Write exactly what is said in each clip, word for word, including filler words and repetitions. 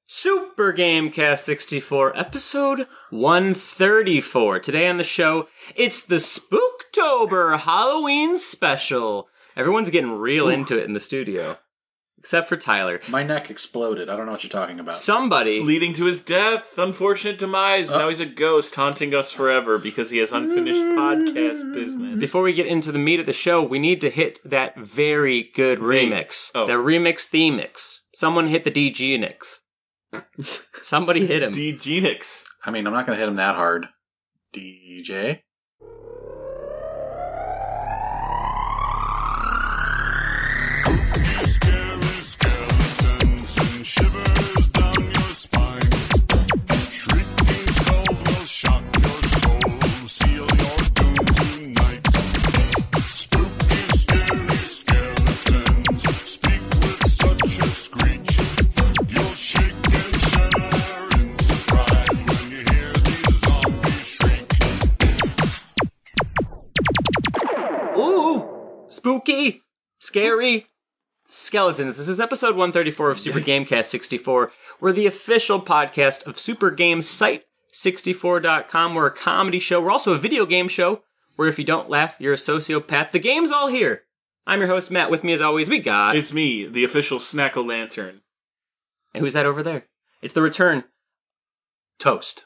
Super Gamecast sixty-four, episode one thirty-four. Today on the show, it's the Spooktober Halloween special. Everyone's getting real Ooh. into it in the studio. Except for Tyler. My neck exploded. I don't know what you're talking about. Somebody... Leading to his death. Unfortunate demise. Oh. Now he's a ghost haunting us forever because he has unfinished podcast business. Before we get into the meat of the show, we need to hit that very good remix. Oh. The remix themix. Someone hit the D G-nix. Somebody hit him. D G-nix. I mean, I'm not going to hit him that hard. D J? Spooky, scary, skeletons. This is episode one thirty-four of Super yes. Gamecast sixty-four. We're the official podcast of Super Games Site sixty-four dot com. We're a comedy show. We're also a video game show where if you don't laugh, you're a sociopath. The game's all here. I'm your host, Matt. With me as always, we got... It's me, the official Snack-o-Lantern. And who's that over there? It's the return. Toast.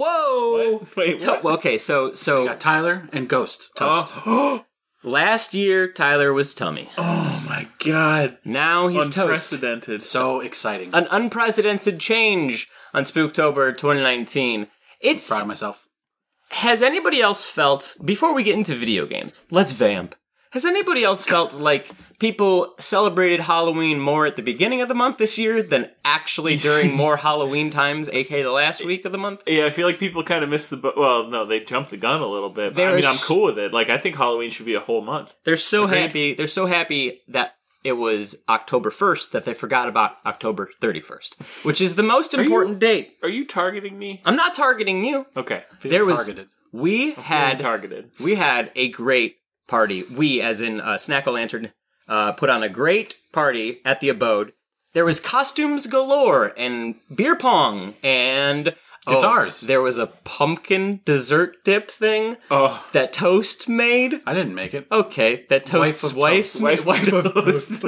Whoa! What? Wait, to- what? Okay, so... so, so you got Tyler and Ghost. Toast. Oh. Last year, Tyler was Tummy. Oh my god. Now he's Unprecedented. Toast. So exciting. An unprecedented change on Spooktober twenty nineteen. It's... I'm proud of myself. Has anybody else felt, before we get into video games, let's vamp. Has anybody else felt like people celebrated Halloween more at the beginning of the month this year than actually during more Halloween times, aka the last week of the month? Yeah, I feel like people kind of missed the... Bo- well, no, they jumped the gun a little bit. But They're I mean, I'm s- cool with it. Like, I think Halloween should be a whole month. They're so Agreed. happy. They're so happy that it was October first that they forgot about October thirty-first, which is the most important you, date. Are you targeting me? I'm not targeting you. Okay. There was targeted. we I'm had targeted. We had a great party. We, as in uh, Snack-o-Lantern, uh, put on a great party at the abode. There was costumes galore and beer pong and guitars. Oh, there was a pumpkin dessert dip thing oh. that Toast made. I didn't make it. Okay, that Toast's wife, wife, wife, wife of Toast,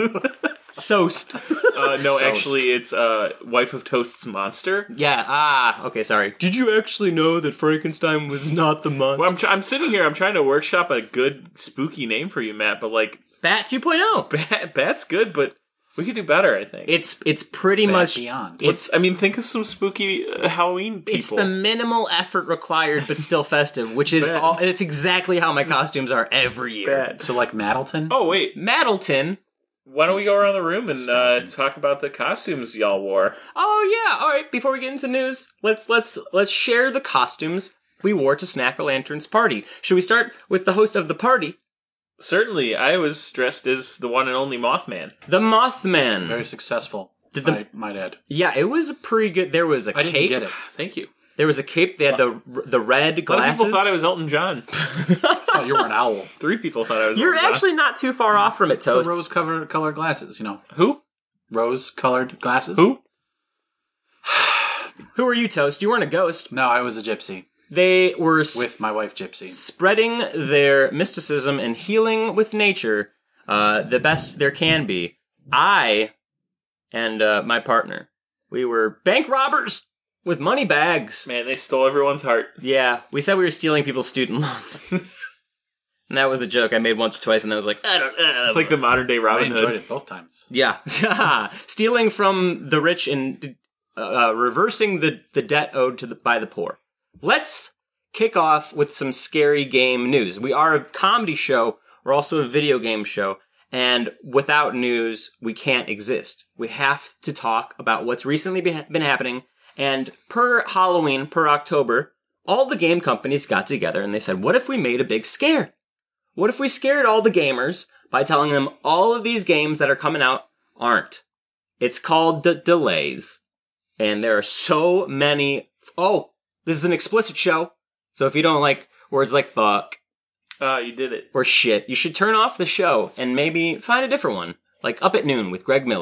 Soast. Uh, no, Soast. actually, it's uh, wife of Toast's monster. Yeah. Ah. Okay. Sorry. Did you actually know that Frankenstein was not the monster? Well, I'm, tr- I'm sitting here. I'm trying to workshop a good spooky name for you, Matt. But like, Bat two point oh. Bat, Bat's good, but we could do better. I think It's it's pretty Bat much beyond. It's I mean, think of some spooky uh, Halloween people. It's the minimal effort required, but still festive, which is Bat. all. It's exactly how my costumes are every year. Bat. So like Maddleton? Oh wait, Maddleton. why don't we go around the room and uh, Skeleton. talk about the costumes y'all wore? Oh yeah. All right. Before we get into news, let's let's let's share the costumes we wore to Snack-o-Lantern's party. Should we start with the host of the party, Certainly, I was dressed as the one and only Mothman. the Mothman? Very successful. Did the- I might add. Yeah, it was a pretty good. There was a I cape. didn't get it. Thank you. There was a cape. They had the the red A lot glasses. of people thought I was Elton John. Oh, you were an owl. Three people thought I was You're Elton actually not too far off from it, The Toast. rose covered colored glasses, you know. John. Who? Rose colored glasses? Who? Who are you, Toast? You weren't a ghost. No, I was a gypsy. They were s- With my wife Gypsy. spreading their mysticism and healing with nature uh, the best there can be. I and uh, my partner, we were bank robbers with money bags. Man, they stole everyone's heart. Yeah, we said we were stealing people's student loans. And that was a joke I made once or twice, and I was like, I don't know. It's like the modern day I Robin enjoyed Hood. it both times. Yeah. Stealing from the rich and uh, reversing the, the debt owed to the, by the poor. Let's kick off with some scary game news. We are a comedy show. We're also a video game show. And without news, we can't exist. We have to talk about what's recently been happening. And per Halloween, per October, all the game companies got together and they said, what if we made a big scare? What if we scared all the gamers by telling them all of these games that are coming out aren't? It's called the delays. And there are so many... Oh, this is an explicit show. So if you don't like words like fuck Ah, you did it. or shit, you should turn off the show and maybe find a different one. Like Up at Noon with Greg Miller.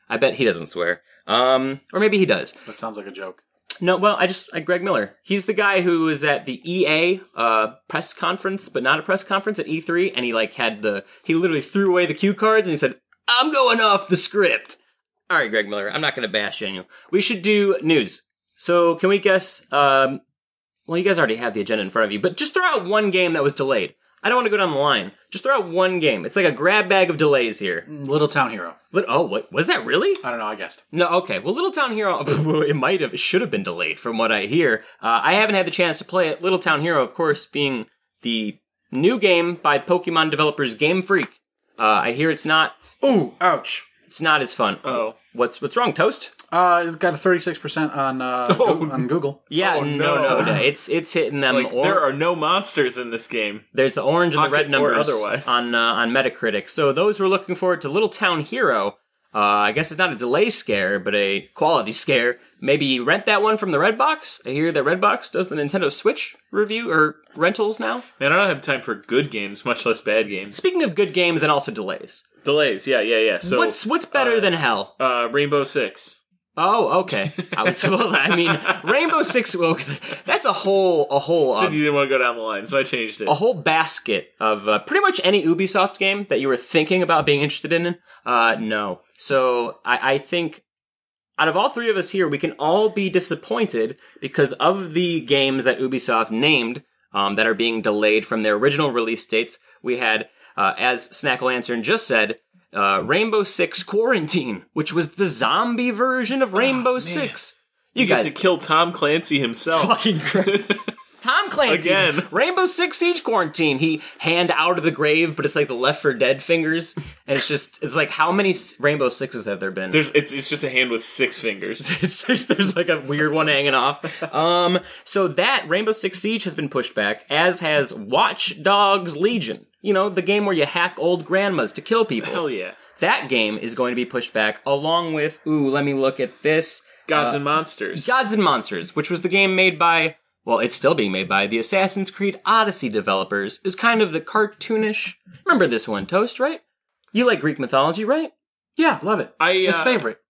I bet he doesn't swear. Um, or maybe he does. That sounds like a joke. No, well, I just, I, Greg Miller. He's the guy who was at the E A, uh, press conference, but not a press conference at E three, and he, like, had the, he literally threw away the cue cards, and he said, I'm going off the script. Alright, Greg Miller, I'm not gonna bash Daniel. We should do news. So, can we guess, um, well, you guys already have the agenda in front of you, but just throw out one game that was delayed. I don't want to go down the line. Just throw out one game. It's like a grab bag of delays here. Little Town Hero. Lit- oh, what, was that really? I don't know, I guessed. No, okay. Well, Little Town Hero, it might have, it should have been delayed from what I hear. Uh, I haven't had the chance to play it. Little Town Hero, of course, being the new game by Pokemon developers Game Freak. Uh, I hear it's not, Ooh, ouch. it's not as fun. Oh. What's, what's wrong, Toast? Uh, it's got a thirty-six percent on, uh, Oh. Go- on Google. Yeah, Oh, no, no, no. no. It's, it's hitting them. Like, or- there are no monsters in this game. There's the orange and the red Pocket or numbers otherwise. on uh, on Metacritic. So those who are looking forward to Little Town Hero, uh, I guess it's not a delay scare, but a quality scare. Maybe rent that one from the Redbox. I hear that Redbox does the Nintendo Switch review or rentals now. Man, I don't have time for good games, much less bad games. Speaking of good games and also delays, Delays, yeah, yeah, yeah. So, what's what's better uh, than hell? uh, Rainbow Six. Oh, okay. I was well. I mean, Rainbow Six. Well, that's a whole a whole Said uh, you didn't want to go down the line, so I changed it. a whole basket of uh, pretty much any Ubisoft game that you were thinking about being interested in. Uh, no. So I, I think out of all three of us here, we can all be disappointed because of the games that Ubisoft named um, that are being delayed from their original release dates. We had, uh, as Snackle Lantern just said, uh, Rainbow Six Quarantine, which was the zombie version of Rainbow Six. You, You get guys to kill Tom Clancy himself. fucking Christ. Tom Clancy Again. Rainbow Six Siege Quarantine. He hand out of the grave, but it's like the Left four Dead fingers, and it's just it's like how many s- Rainbow Sixes have there been? There's it's it's just a hand with six fingers. It's just- there's like a weird one hanging off. Um, so that Rainbow Six Siege has been pushed back, as has Watch Dogs Legion. You know, the game where you hack old grandmas to kill people. Hell yeah. That game is going to be pushed back, along with ooh, let me look at this. Gods and Monsters. Gods and Monsters, which was the game made by, well, it's still being made by the Assassin's Creed Odyssey developers. It's kind of the cartoonish. Remember this one, Toast, right? You like Greek mythology, right? Yeah, love it. I, His uh, favorite.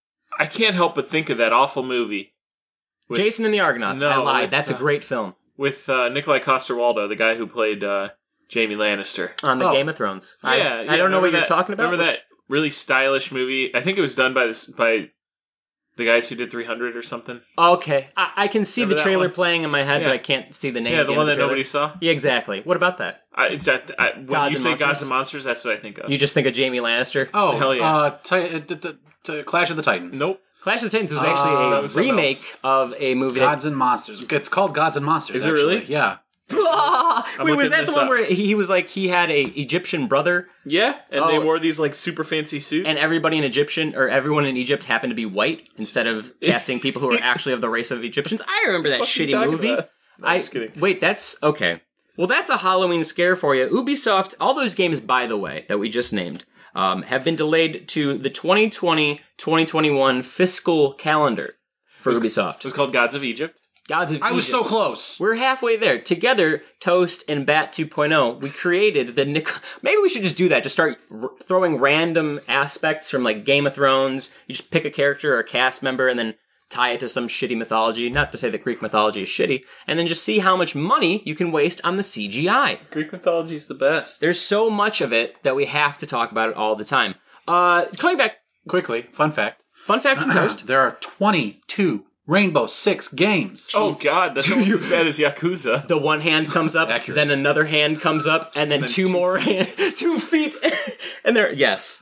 I can't help but think of that awful movie with, Jason and the Argonauts. No, I lied. with, That's a uh, great film. with uh, Nikolai Coster-Waldau, the guy who played uh, Jaime Lannister. On the Oh. Game of Thrones. I, Yeah, I yeah, don't know what remember you're that- talking about. Remember which- that really stylish movie? I think it was done by this by the guys who did three hundred or something. Okay. I, I can see Remember the that trailer one? playing in my head, Yeah. but I can't see the name. Yeah, at the end one of that trailer. nobody saw. Yeah, exactly. What about that? I, that, I, when Gods you and say Monsters? Gods and Monsters, that's what I think of. You just think of Jamie Lannister? Oh, hell yeah. uh, ti- uh, d- d- d- Clash of the Titans. Nope. Clash of the Titans was actually Uh, a that was something remake else. of a movie that Gods and Monsters. It's called Gods and Monsters. Is it actually. really? Yeah. Wait, was looking that the this one up. where he, he was like he had a Egyptian brother, Yeah, and they Oh. wore these like super fancy suits. and everybody in Egyptian or everyone in Egypt happened to be white instead of casting people who are actually of the race of Egyptians? I remember that What are you shitty talking movie. about? No, I'm I just kidding. wait, that's okay. Well, that's a Halloween scare for you. Ubisoft, all those games, by the way, that we just named, um, have been delayed to the twenty twenty twenty twenty-one fiscal calendar for Ubisoft. It was called Gods of Egypt. Gods of I was Egypt. so close. We're halfway there. Together, Toast and Bat two point oh, we created the Nic- Maybe we should just do that. Just start r- throwing random aspects from like Game of Thrones. You just pick a character or a cast member and then tie it to some shitty mythology. Not to say that Greek mythology is shitty. And then just see how much money you can waste on the C G I. Greek mythology's the best. There's so much of it that we have to talk about it all the time. Uh, coming back, Quickly, fun fact. fun fact from Toast. There are twenty-two Rainbow Six games. Oh god, that's almost as bad as Yakuza. The one hand comes up, Accurate. then another hand comes up, and then, two, more hand, two feet, and they're yes,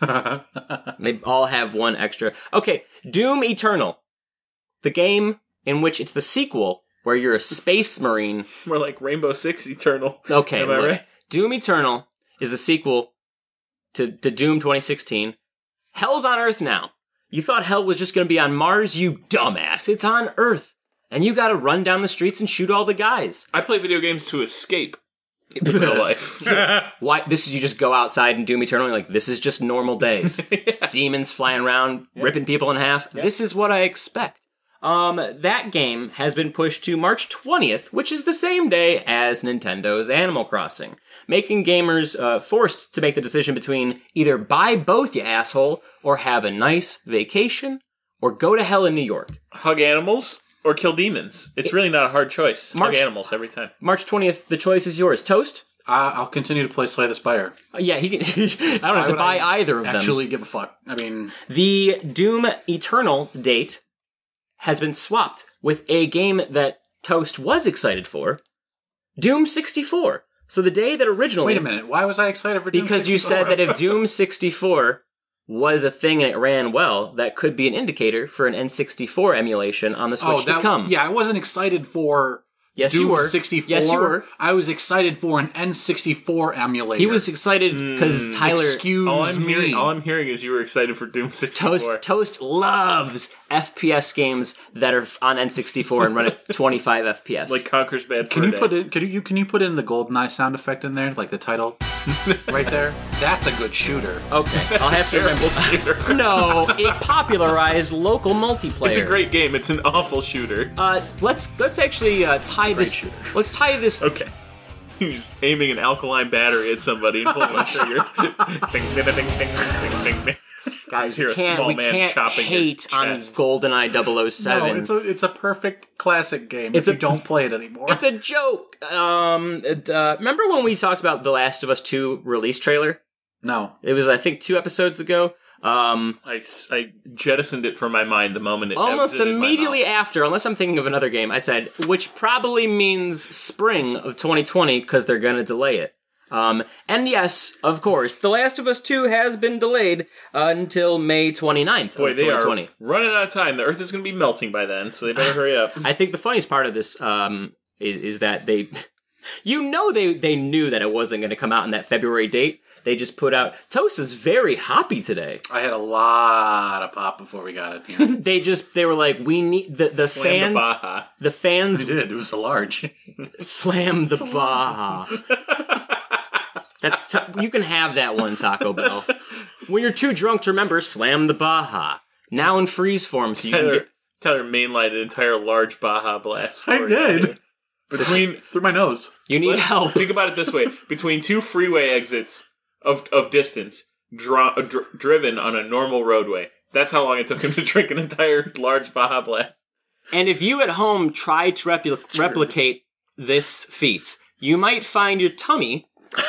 they all have one extra. Okay, Doom Eternal, the game in which it's the sequel where you're a space marine. More like Rainbow Six Eternal. Okay, Am I look, right? Doom Eternal is the sequel to to Doom twenty sixteen. Hell's on Earth now. You thought hell was just going to be on Mars, you dumbass. It's on Earth, and you got to run down the streets and shoot all the guys. I play video games to escape real life. Why? This is you just go outside and Doom Eternal. And you're like, this is just normal days. Demons flying around, ripping people in half. This is what I expect. Um, that game has been pushed to March twentieth, which is the same day as Nintendo's Animal Crossing, making gamers uh, forced to make the decision between either buy both, you asshole, or have a nice vacation, or go to hell in New York. Hug animals or kill demons. It's really not a hard choice. March- Hug animals every time. March twentieth, the choice is yours. Toast? Uh, I'll continue to play Slay the Spire. Uh, yeah, he can, I don't have Why to would buy I either of them. Actually, give a fuck. I mean, The Doom Eternal date has been swapped with a game that Toast was excited for, Doom sixty-four. So the day that originally... wait a minute. Why was I excited for Doom Because you sixty-four? said that if Doom sixty-four was a thing and it ran well, that could be an indicator for an N sixty-four emulation on the Switch oh, that, to come. Yeah, I wasn't excited for Yes, Doom you were. sixty-four. Yes, you were. I was excited for an N sixty-four emulator. He was excited because Tyler... Excuse All I'm, me. hearing, all I'm hearing is you were excited for Doom sixty-four. Toast Toast loves F P S games that are on N sixty-four and run at twenty-five F P S. Like Conker's Bad Can Fur you Day. put it? Can you can you put in the GoldenEye sound effect in there, like the title, right there? That's a good shooter. Okay, I'll have to remember. shooter. No, it popularized local multiplayer. It's a great game. It's an awful shooter. Uh, let's let's actually uh, tie this. shooter. Let's tie this. Okay. He's aiming an alkaline battery at somebody and pulling a trigger. ding, ding, ding, ding, ding, ding, ding. Guys, Hear we a can't, small we man can't chopping your hate on chest. GoldenEye double oh No, seven. it's a it's a perfect classic game. It's if a- you don't play it anymore. It's a joke. Um, it, uh, remember when we talked about The Last of Us two release trailer? no. It was, I think, two episodes ago. Um, I, I jettisoned it from my mind the moment it almost exited my immediately mouth. after, unless I'm thinking of another game, I said, which probably means spring of twenty twenty because they're going to delay it. Um, and yes, of course, The Last of Us two has been delayed uh, until May twenty-ninth Boy, of they twenty are twenty. running out of time. The Earth is going to be melting by then, so they better hurry up. I think the funniest part of this um, is, is that they, you know, they they knew that it wasn't going to come out in that February date. They just put out. Toast is very hoppy today. I had a lot of pop before we got it here. They just they were like, we need the the Slam fans. the Baja. The fans It did. It was a large. slam the Baja. That's t- you can have that one, Taco Bell. When you're too drunk to remember, slam the Baja. Now in freeze form, so you can Tyler, get. Tyler mainlined an entire large Baja Blast. I for did. you. Between Through my nose. You need Let's help. Think about it this way: between two freeway exits of of distance, dra- uh, dr- driven on a normal roadway. That's how long it took him to drink an entire large Baja Blast. And if you at home try to repli- replicate this feat, you might find your tummy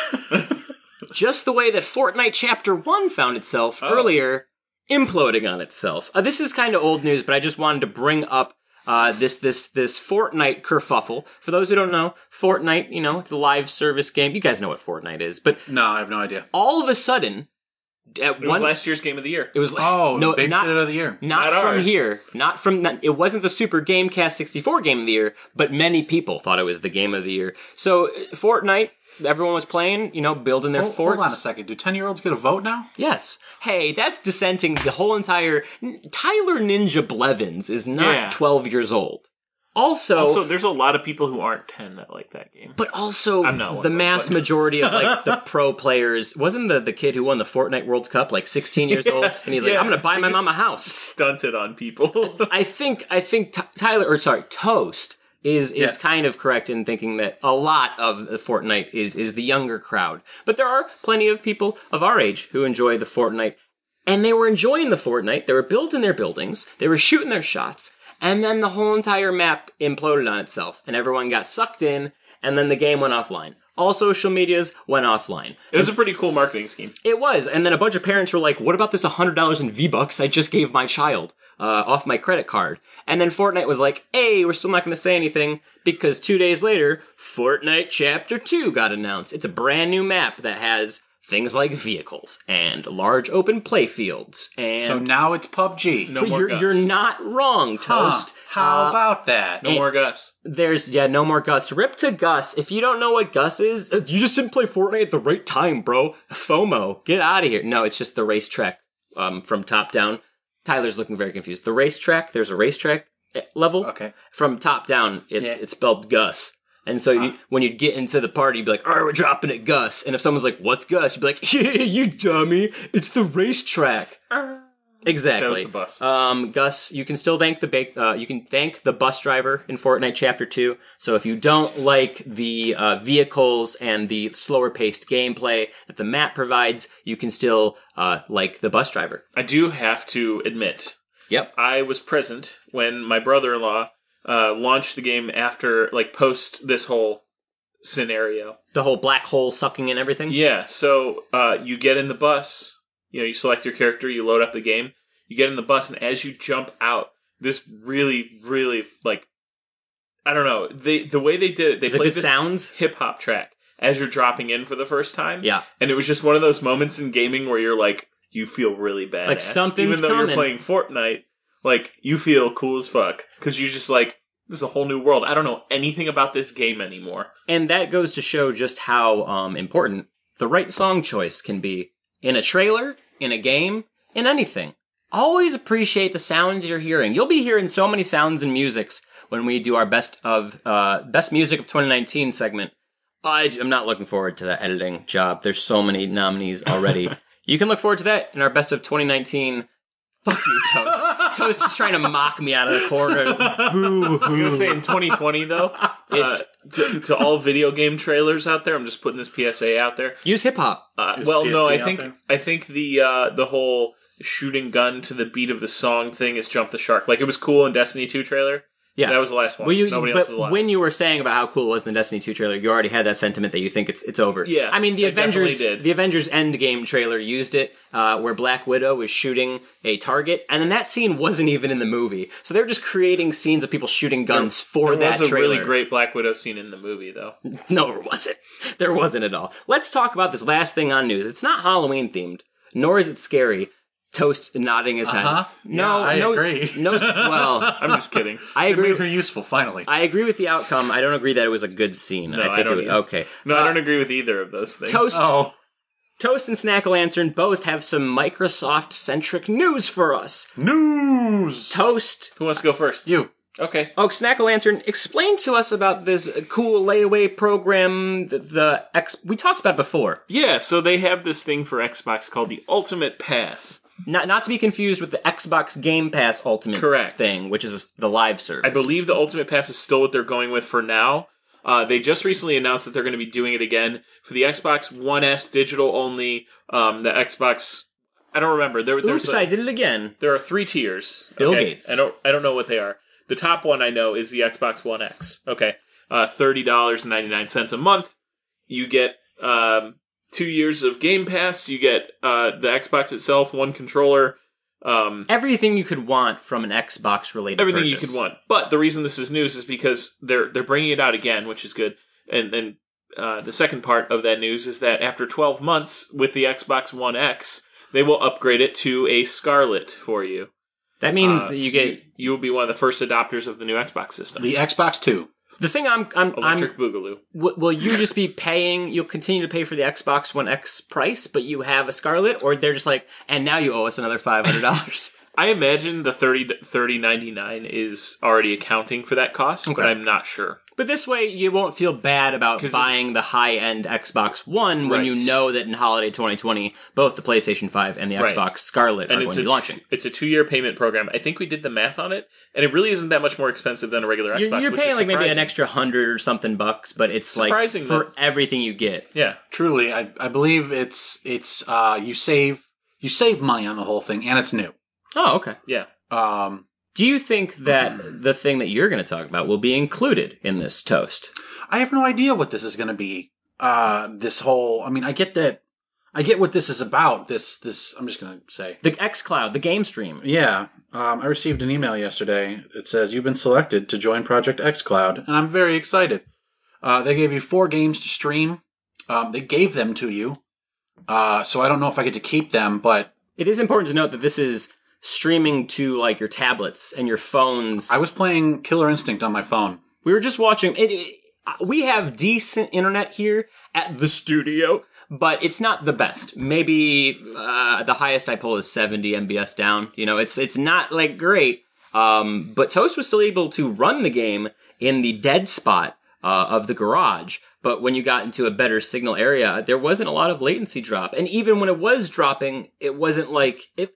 just the way that Fortnite Chapter one found itself Oh. earlier, imploding on itself. Uh, this is kind of old news, but I just wanted to bring up uh, this this this Fortnite kerfuffle. For those who don't know, Fortnite, you know, it's a live service game. You guys know what Fortnite is, but No, I have no idea. all of a sudden, at It was one, last year's game of the year. it was Oh, no, big not shit of the year. not, Not from ours. here. Not from not, it wasn't the Super Gamecast sixty-four game of the year, but many people thought it was the game of the year. So uh, Fortnite, everyone was playing, you know, building their Hold, forts. hold on a second. Do ten-year-olds get a vote now? Yes. Hey, that's dissenting the whole entire Tyler Ninja Blevins is not Yeah. twelve years old. Also, Also, there's a lot of people who aren't ten that like that game. but also I'm not one the of them, mass but- majority of like the pro players wasn't the the kid who won the Fortnite World Cup like sixteen years old and he's like, Yeah, I'm going to buy he my just mom a house. Stunted on people. I think I think T- Tyler or sorry Toast is is Yes. kind of correct in thinking that a lot of the Fortnite is is the younger crowd, but there are plenty of people of our age who enjoy the Fortnite, and they were enjoying the Fortnite. They were building their buildings, they were shooting their shots, and then the whole entire map imploded on itself, and everyone got sucked in, and then the game went offline. All social medias went offline. It was a pretty cool marketing scheme. It was, and then a bunch of parents were like, what about this one hundred dollars in V-Bucks I just gave my child uh, off my credit card? And then Fortnite was like, hey, we're still not going to say anything, because two days later, Fortnite Chapter two got announced. It's a brand new map that has things like vehicles, and large open play fields, and... So now it's P U B G. No more you're, Gus. you're not wrong, Huh. Toast. How Uh, about that? No more Gus. There's, yeah, no more Gus. Rip to Gus. If you don't know what Gus is, uh, you just didn't play Fortnite at the right time, bro. FOMO. Get out of here. No, it's just the racetrack um, from top down. Tyler's looking very confused. The racetrack, there's a racetrack eh, level. Okay. From top down, it, Yeah. it's spelled Gus. And so you, when you'd get into the party, you'd be like, alright, we're dropping it Gus. And if someone's like, what's Gus? You'd be like, yeah, you dummy. It's the racetrack. Exactly. That was the bus. Um, Gus, you can still thank the ba- uh, you can thank the bus driver in Fortnite Chapter Two. So if you don't like the uh, vehicles and the slower paced gameplay that the map provides, you can still uh, like the bus driver. I do have to admit, Yep. I was present when my brother-in-law uh, launched the game after, like, post this whole scenario. The whole black hole sucking in everything. Yeah, so uh, you get in the bus. You know, you select your character, you load up the game, you get in the bus, and as you jump out, this really, really, like, I don't know, they the way they did it, they Is it played good this sounds? hip-hop track as you're dropping in for the first time. Yeah. And it was just one of those moments in gaming where you're like, you feel really badass. Like something's Even though coming. you're playing Fortnite, like, you feel cool as fuck. Because you're just like, this is a whole new world. I don't know anything about this game anymore. And that goes to show just how um, important the right song choice can be in a trailer, in a game, in anything. Always appreciate the sounds you're hearing. You'll be hearing so many sounds and musics when we do our best of uh, best music of twenty nineteen segment. I, I'm not looking forward to that editing job. There's so many nominees already. You can look forward to that in our best of twenty nineteen. Fuck you, Toast. Toast is trying to mock me out of the corner. Boo, I'm going to say in twenty twenty, though, uh, It's- to, to all video game trailers out there, I'm just putting this P S A out there. Use hip hop. Uh, Is well, P S no, P I out think there? I think the uh, the whole shooting gun to the beat of the song thing is jump the shark. Like, it was cool in Destiny two trailer. Yeah. That was the last one. Well, you, Nobody but else is allowed. when you were saying about how cool it was in the Destiny two trailer, you already had that sentiment that you think it's it's over. Yeah, I mean, the I definitely Avengers, did. the Avengers Endgame trailer used it, uh, where Black Widow is shooting a target, and then that scene wasn't even in the movie. So they're just creating scenes of people shooting guns for there that was a trailer. really great Black Widow scene in the movie, though. No, there wasn't. There wasn't at all. Let's talk about this last thing on news. It's not Halloween themed, nor is it scary. Toast nodding his Uh-huh. head. No, Yeah, I no, agree. no. Well, I'm just kidding. I It agree. made her useful, finally. I agree with the outcome. I don't agree that it was a good scene. No, I think I don't it was, either. okay. No, Uh, I don't agree with either of those things. Toast, oh. Toast and Snack Lantern both have some Microsoft-centric news for us. News! Toast, Who wants to go first? You. Okay. oh, Snack Lantern, explain to us about this cool layaway program. The, the X, we talked about it before. Yeah, so they have this thing for Xbox called the Ultimate Pass. Not not to be confused with the Xbox Game Pass Ultimate Correct. thing, which is the live service. I believe the Ultimate Pass is still what they're going with for now. Uh, they just recently announced that they're going to be doing it again for the Xbox One S digital only. Um, the Xbox, I don't remember. There, there's Oops, a- I did it again. there are three tiers. Bill okay? Gates. I don't. I don't know what they are. The top one I know is the Xbox One X. Okay, uh, thirty dollars and ninety nine cents a month. You get um, two years of Game Pass. You get uh, the Xbox itself, one controller. Um, Everything you could want from an Xbox related everything purchase. you could want. But the reason this is news is because they're they're bringing it out again, which is good. And then uh, the second part of that news is that after twelve months with the Xbox One X, they will upgrade it to a Scarlet for you. That means Uh, that you so get you, you will be one of the first adopters of the new Xbox system. The Xbox two. the thing. I'm I'm Electric I'm. Boogaloo. W- will you just be paying? You'll continue to pay for the Xbox One X price, but you have a Scarlet, or they're just like, and now you owe us another five hundred dollars. I imagine the thirty ninety-nine is already accounting for that cost, but Okay. I'm not sure. But this way, you won't feel bad about 'Cause buying the high-end Xbox One when Right. you know that in holiday twenty twenty, both the PlayStation five and the Right. Xbox Scarlet And are it's going to a be launching. it's a two year payment program. I think we did the math on it, and it really isn't that much more expensive than a regular Xbox. You're, you're which paying is like maybe an surprising. extra hundred or something bucks, but it's like Surprising for that- everything you get. Yeah, Truly, I, I believe it's it's uh you save you save money on the whole thing, and it's new. Oh, okay. yeah. Um, Do you think that the thing that you're going to talk about will be included in this toast? I have no idea what this is going to be. Uh, this whole, I mean, I get that, I get what this is about. This, this, I'm just going to say. The xCloud, the game stream. Yeah, um, I received an email yesterday. It says you've been selected to join Project xCloud, and I'm very excited. Uh, they gave you four games to stream. Um, they gave them to you, uh, so I don't know if I get to keep them, but It is important to note that this is streaming to like your tablets and your phones. I was playing Killer Instinct on my phone. We were just watching. It, it, we have decent internet here at the studio, but it's not the best. Maybe uh, the highest I pull is seventy M B S down. You know, it's it's not like great. Um, but Toast was still able to run the game in the dead spot uh, of the garage. But when you got into a better signal area, there wasn't a lot of latency drop. And even when it was dropping, it wasn't like it.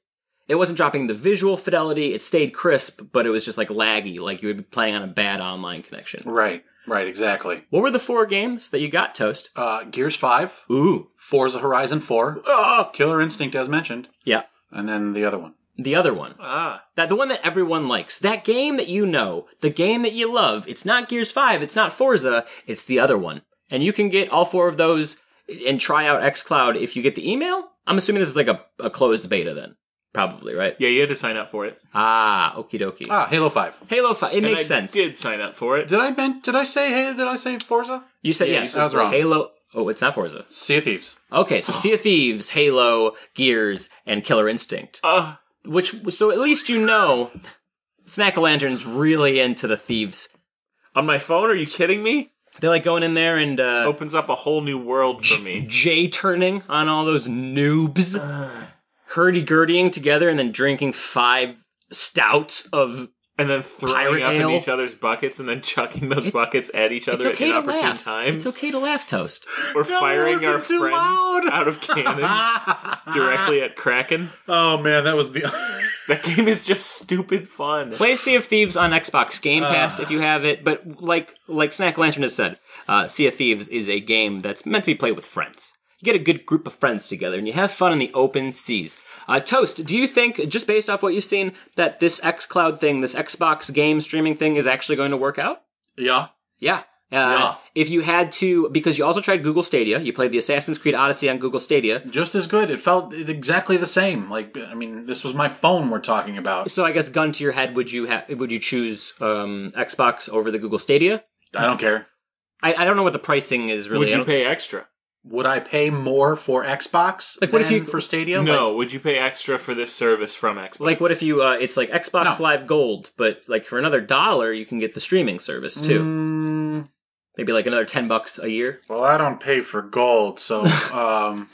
it wasn't dropping the visual fidelity. It stayed crisp, but it was just like laggy, like you would be playing on a bad online connection. Right, right, exactly. What were the four games that you got, Toast? Uh, Gears five, Ooh. Forza Horizon four, Oh. Killer Instinct as mentioned, Yeah. and then the other one. The other one. Ah. That the one that everyone likes. That game that you know. The game that you love. It's not Gears five. It's not Forza. It's the other one. And you can get all four of those and try out xCloud if you get the email. I'm assuming this is like a, a closed beta then. Probably, right? Yeah, you had to sign up for it. Ah, okie dokie. Ah, Halo five. Halo five. It And makes I sense. did sign up for it. Did I meant? Did I say? Hey, did I say Forza? You said Yeah, yes. you said I was wrong. Halo. Oh, it's not Forza. Sea of Thieves. Okay, so Sea of Thieves, Halo, Gears, and Killer Instinct. Uh, Which, so at least you know, Snack-O-Lantern's really into the thieves. on my phone? Are you kidding me? They like going in there and uh, Opens up a whole new world for me. J-turning on all those noobs, hurdy-gurdying together and then drinking five stouts of... And then throwing Pirate up ale. in each other's buckets and then chucking those It's- buckets at each It's other okay at to inopportune laugh. times. It's okay to laugh, Toast. We're firing they're our too friends loud. out of cannons directly at Kraken. Oh man, that was the. That game is just stupid fun. Play Sea of Thieves on Xbox Game Pass if you have it, but like like Snack Lantern has said, uh, Sea of Thieves is a game that's meant to be played with friends. You get a good group of friends together, and you have fun in the open seas. Uh, Toast, do you think, just based off what you've seen, that this xCloud thing, this Xbox game streaming thing, is actually going to work out? yeah. Yeah. Uh, Yeah. If you had to, because you also tried Google Stadia, you played the Assassin's Creed Odyssey on Google Stadia. Just as good. It felt exactly the same. Like, I mean, this was my phone we're talking about. So I guess, gun to your head, would you ha- would you choose um, Xbox over the Google Stadia? I don't care. I, I don't know what the pricing is really. Would I you don't- pay extra? Would I pay more for Xbox Like, what than if you- for Stadia? No. Would you pay extra for this service from Xbox? Like, what if you, uh, it's like Xbox No. Live Gold, but like for another dollar, you can get the streaming service Like, too. mm, Maybe like another ten bucks a year. well, I don't pay for gold, so um,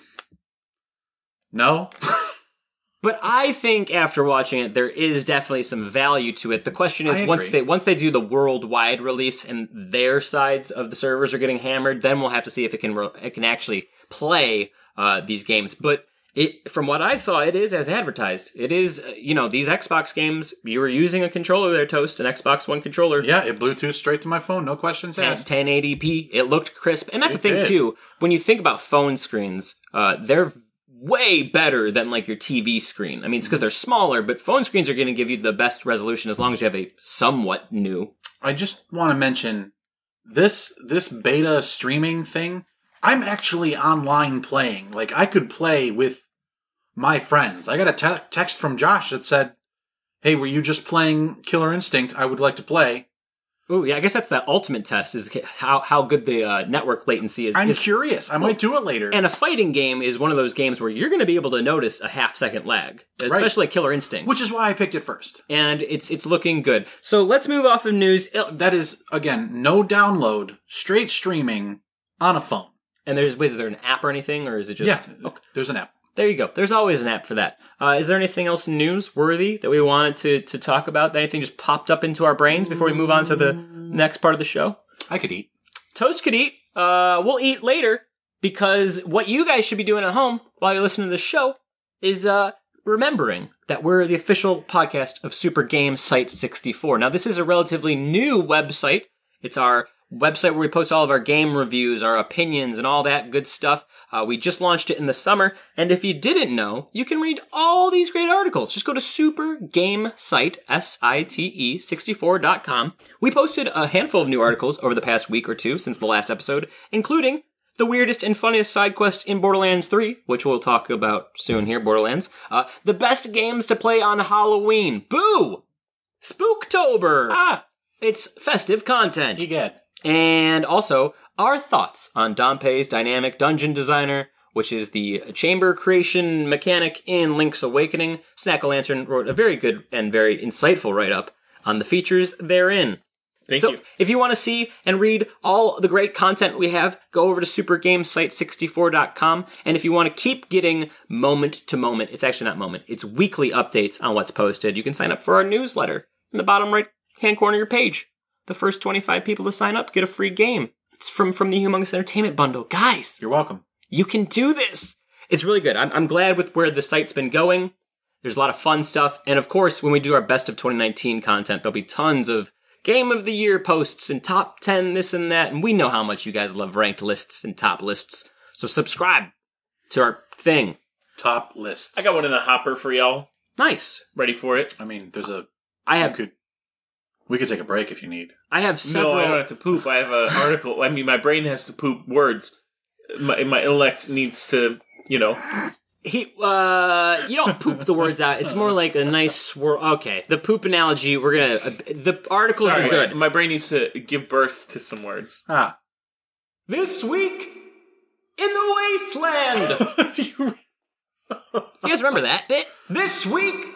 no. But I think after watching it, there is definitely some value to it. The question is, I once agree. they once they do the worldwide release and their sides of the servers are getting hammered, then we'll have to see if it can re- it can actually play uh, these games. But it, from what I saw, it is as advertised. It is, uh, you know, these Xbox games. You were using a controller there, Toast, an Xbox One controller. Yeah, it Bluetooth straight to my phone. No questions At asked. ten eighty p, it looked crisp, and that's It the thing did. too. When you think about phone screens, uh, they're way better than like your T V screen. I mean, it's because they're smaller, but phone screens are going to give you the best resolution as long as you have a somewhat new. I just want to mention this this beta streaming thing. I'm actually online playing. Like, I could play with my friends. I got a te- text from Josh that said, "Hey, were you just playing Killer Instinct? I would like to play." Ooh, yeah, I guess that's the ultimate test: is how how good the uh, network latency is. I'm is- curious. I might do it later. and a fighting game is one of those games where you're going to be able to notice a half second lag, especially like Killer Instinct. Which is why I picked it first. and it's it's looking good. So let's move off of news. That is, again, no download, straight streaming on a phone. And there's is there an app or anything, or is it just Yeah, there's an app. There you go. There's always an app for that. Uh, is there anything else newsworthy that we wanted to, to talk about? That anything just popped up into our brains before we move on to the next part of the show? I could eat. Toast could eat. Uh, we'll eat later because what you guys should be doing at home while you're listening to the show is uh, remembering that we're the official podcast of Super Game Site sixty-four. Now, this is a relatively new website. It's our website where we post all of our game reviews, our opinions, and all that good stuff. Uh, we just launched it in the summer, and if you didn't know, you can read all these great articles. Just go to supergamesite, S I T E, sixty-four dot com. We posted a handful of new articles over the past week or two since the last episode, including the weirdest and funniest side quest in Borderlands three, which we'll talk about soon here, Borderlands. Uh, the best games to play on Halloween. Boo! Spooktober! Ah! It's festive content. Egad. And also, our thoughts on Dompe's Dynamic Dungeon Designer, which is the chamber creation mechanic in Link's Awakening. Snack-O-Lantern wrote a very good and very insightful write-up on the features therein. Thank so, you. if you want to see and read all the great content we have, go over to supergamesite sixty-four dot com. And if you want to keep getting moment to moment, it's actually not moment, it's weekly updates on what's posted, you can sign up for our newsletter in the bottom right hand corner of your page. The first twenty-five people to sign up get a free game. It's from, from the Humongous Entertainment Bundle. Guys, You're welcome. you can do this. It's really good. I'm, I'm glad with where the site's been going. There's a lot of fun stuff. And of course, when we do our best of twenty nineteen content, there'll be tons of Game of the Year posts and top ten this and that. And we know how much you guys love ranked lists and top lists. So subscribe to our thing. Top lists. I got one in the hopper for y'all. Nice. Ready for it? I mean, there's a... I have... You could, we could take a break if you need. I have several... No, I don't have to poop. I have an article. I mean, my brain has to poop words. My, my intellect needs to, you know... He, uh, you don't poop the words out. It's more like a nice swirl. Okay, the poop analogy, we're gonna... Uh, the articles Sorry, are good. My brain needs to give birth to some words. Ah. This week in the wasteland. You guys remember that bit? This week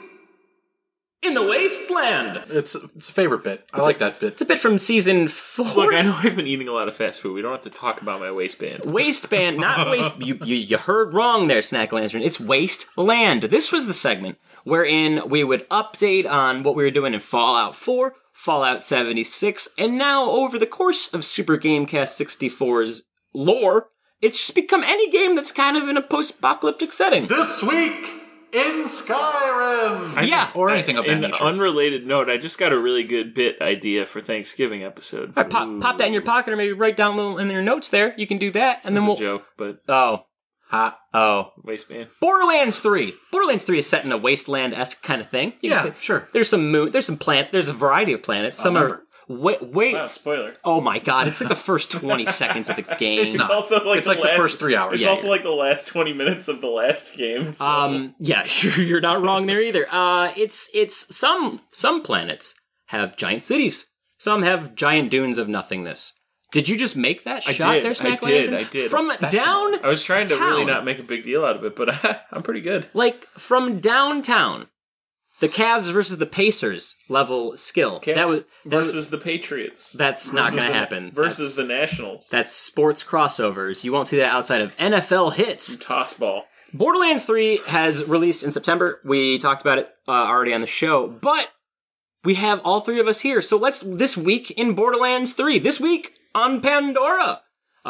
in the wasteland. It's it's a favorite bit. I like that bit. It's a bit from season four. Look, I know I've been eating a lot of fast food. We don't have to talk about my waistband. Waistband, not waste. You, you you heard wrong there, Snack Lantern. It's Wasteland. This was the segment wherein we would update on what we were doing in Fallout four, Fallout seventy-six, and now over the course of Super Gamecast sixty-four's lore, it's just become any game that's kind of in a post-apocalyptic setting. This week in Skyrim! I Yeah. just- Or anything of that In an nature. unrelated note, I just got a really good bit idea for Thanksgiving episode. All right, pop, pop that in your pocket or maybe write down little in your notes there. You can do that, and then It's we'll... a joke, but Oh. Hot. Oh. waistband. Borderlands three. Borderlands three is set in a wasteland-esque kind of thing. You can Yeah, say- sure. There's some moon, there's some plant, there's a variety of planets. Some remember. are... Wait, wait. Wow, spoiler. Oh my god, it's like the first twenty seconds of the game. It's also like It's the like the last, first three hours. It's Yeah, also yeah. like the last twenty minutes of the last game. So. Um, yeah, you're not wrong there either. Uh, it's, it's, some, some planets have giant cities. Some have giant dunes of nothingness. Did you just make that I shot did, there, Snack I did, Lantern? I did. From down, I was trying to really town. not make a big deal out of it, but I'm pretty good. like, from downtown, the Cavs versus the Pacers level skill. Cavs that was, that was- versus the Patriots. that's not Versus gonna the- happen. Versus That's- the Nationals. That's sports crossovers. You won't see that outside of N F L hits. Toss ball. Borderlands three has released in September. We talked about it uh, already on the show, but we have all three of us here. So let's, this week in Borderlands three, this week on Pandora.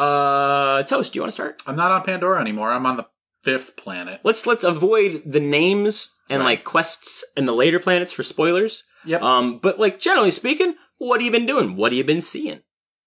Uh, Toast, do you want to start? I'm not on Pandora anymore. I'm on the fifth planet. Let's, let's avoid the names and Right. like quests and the later planets for spoilers. Yep. Um, but like generally speaking, what have you been doing? What have you been seeing?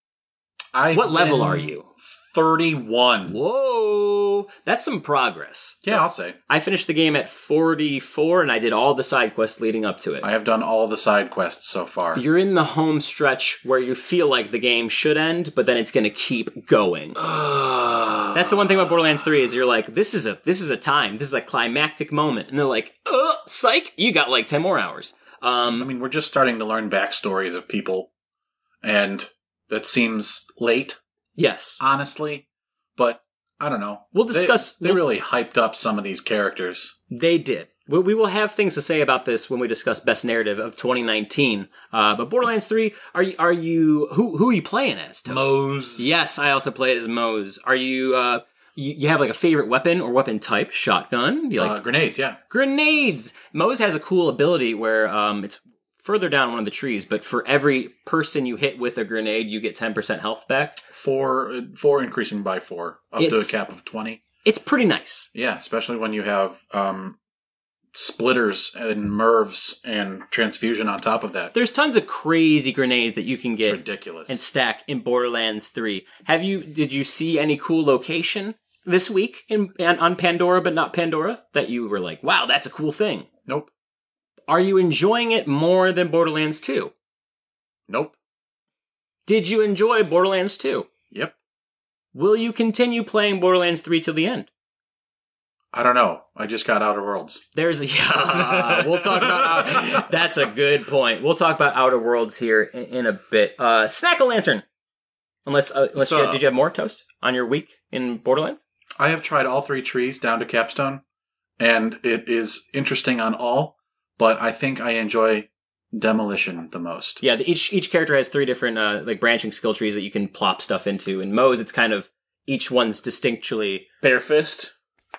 I What level are you? thirty-one. Whoa, that's some progress. Yeah, I'll say. I finished the game at forty-four, and I did all the side quests leading up to it. I have done all the side quests so far. You're in the home stretch where you feel like the game should end, but then it's going to keep going. That's the one thing about Borderlands three is you're like, this is a this is a time, this is a climactic moment, and they're like, uh, psych, you got like ten more hours. Um, I mean, we're just starting to learn backstories of people, and that seems late, yes, honestly. But I don't know. We'll They- discuss- They, we'll- really hyped up some of these characters. they did. We, we will have things to say about this when we discuss best narrative of twenty nineteen. Uh, but Borderlands three, are you are you who who are you playing as? Toast? Mose. Yes, I also play as Mose. Are you, uh, you, you have like a favorite weapon or weapon type? Shotgun? You like Uh, grenades, yeah. grenades? Mose has a cool ability where, um, it's further down one of the trees, but for every person you hit with a grenade, you get ten percent health back. Four, uh, four increasing by four, up to a It's- cap of twenty. It's pretty nice. Yeah, especially when you have um, splitters and mervs and transfusion on top of that. There's tons of crazy grenades that you can It's get ridiculous. and stack in Borderlands three. Have you, did you see any cool location this week in, on Pandora, but not Pandora, that you were like, wow, that's a cool thing? Nope. Are you enjoying it more than Borderlands two? Nope. Did you enjoy Borderlands two? Yep. Will you continue playing Borderlands three till the end? I don't know. I just got Outer Worlds. There's a, yeah, we'll talk about, out, that's a good point. We'll talk about Outer Worlds here in, in a bit. Uh, Snack-a-Lantern. Unless, uh, unless So- you, did you have more, Toast, on your week in Borderlands? I have tried all three trees down to Capstone, and it is interesting on all, but I think I enjoy Demolition the most. Yeah, the, each each character has three different uh, like branching skill trees that you can plop stuff into. In Mose, it's kind of each one's distinctly. Bare fist.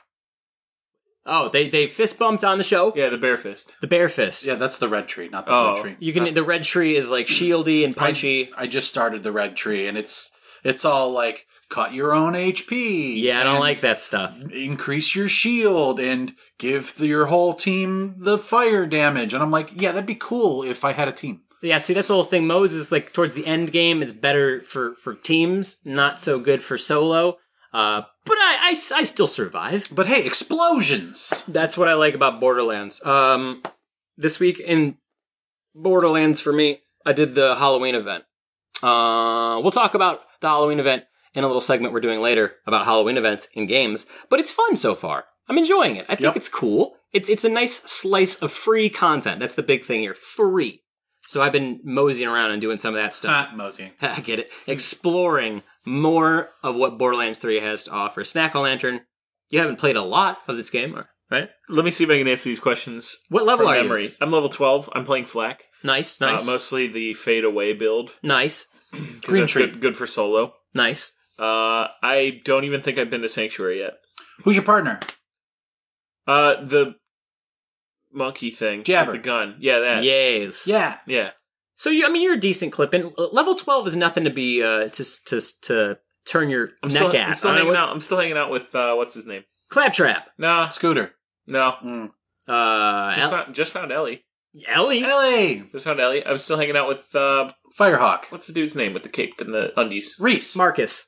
Oh, they they fist bumped on the show. Yeah, the bare fist. The bear fist. Yeah, that's the red tree, not the Oh. blue tree. You can. The red tree is like shieldy and punchy. I just started the red tree, and it's it's all like cut your own H P. Yeah, I don't and like that stuff. Increase your shield and give the, your whole team the fire damage. And I'm like, yeah, that'd be cool if I had a team. Yeah, see, that's the whole thing. Moses, like, towards the end game, is better for, for teams, not so good for solo. Uh, but I, I, I still survive. But hey, explosions! That's what I like about Borderlands. Um, this week in Borderlands, for me, I did the Halloween event. Uh, we'll talk about the Halloween event in a little segment we're doing later about Halloween events in games, but it's fun so far. I'm enjoying it. I think Yep. it's cool. It's it's a nice slice of free content. That's the big thing here. Free. So I've been moseying around and doing some of that stuff. Ah, moseying. I get it. Exploring more of what Borderlands three has to offer. Snack-o-Lantern, you haven't played a lot of this game, right? Let me see if I can answer these questions. What level from are memory. you? I'm level twelve. I'm playing Flak. Nice, nice, Uh, mostly the Fade Away build. nice, Green that's tree. good, good for solo. nice. Uh, I don't even think I've been to Sanctuary yet. Who's your partner? Uh, the monkey thing. Jabber. With the gun. Yeah, that. Yes. Yeah. Yeah. So you, I mean, you're a decent clip, and level twelve is nothing to be uh to to to turn your I'm neck still, at. I'm still I don't know hanging what- out. I'm still hanging out with, uh, what's his name? Claptrap. Nah, Scooter. no. Mm. Uh, Just, El- found, just found Ellie. Ellie. Ellie! Just found Ellie. I was still hanging out with, uh, Firehawk. what's the dude's name with the cape and the undies? Reese. Marcus.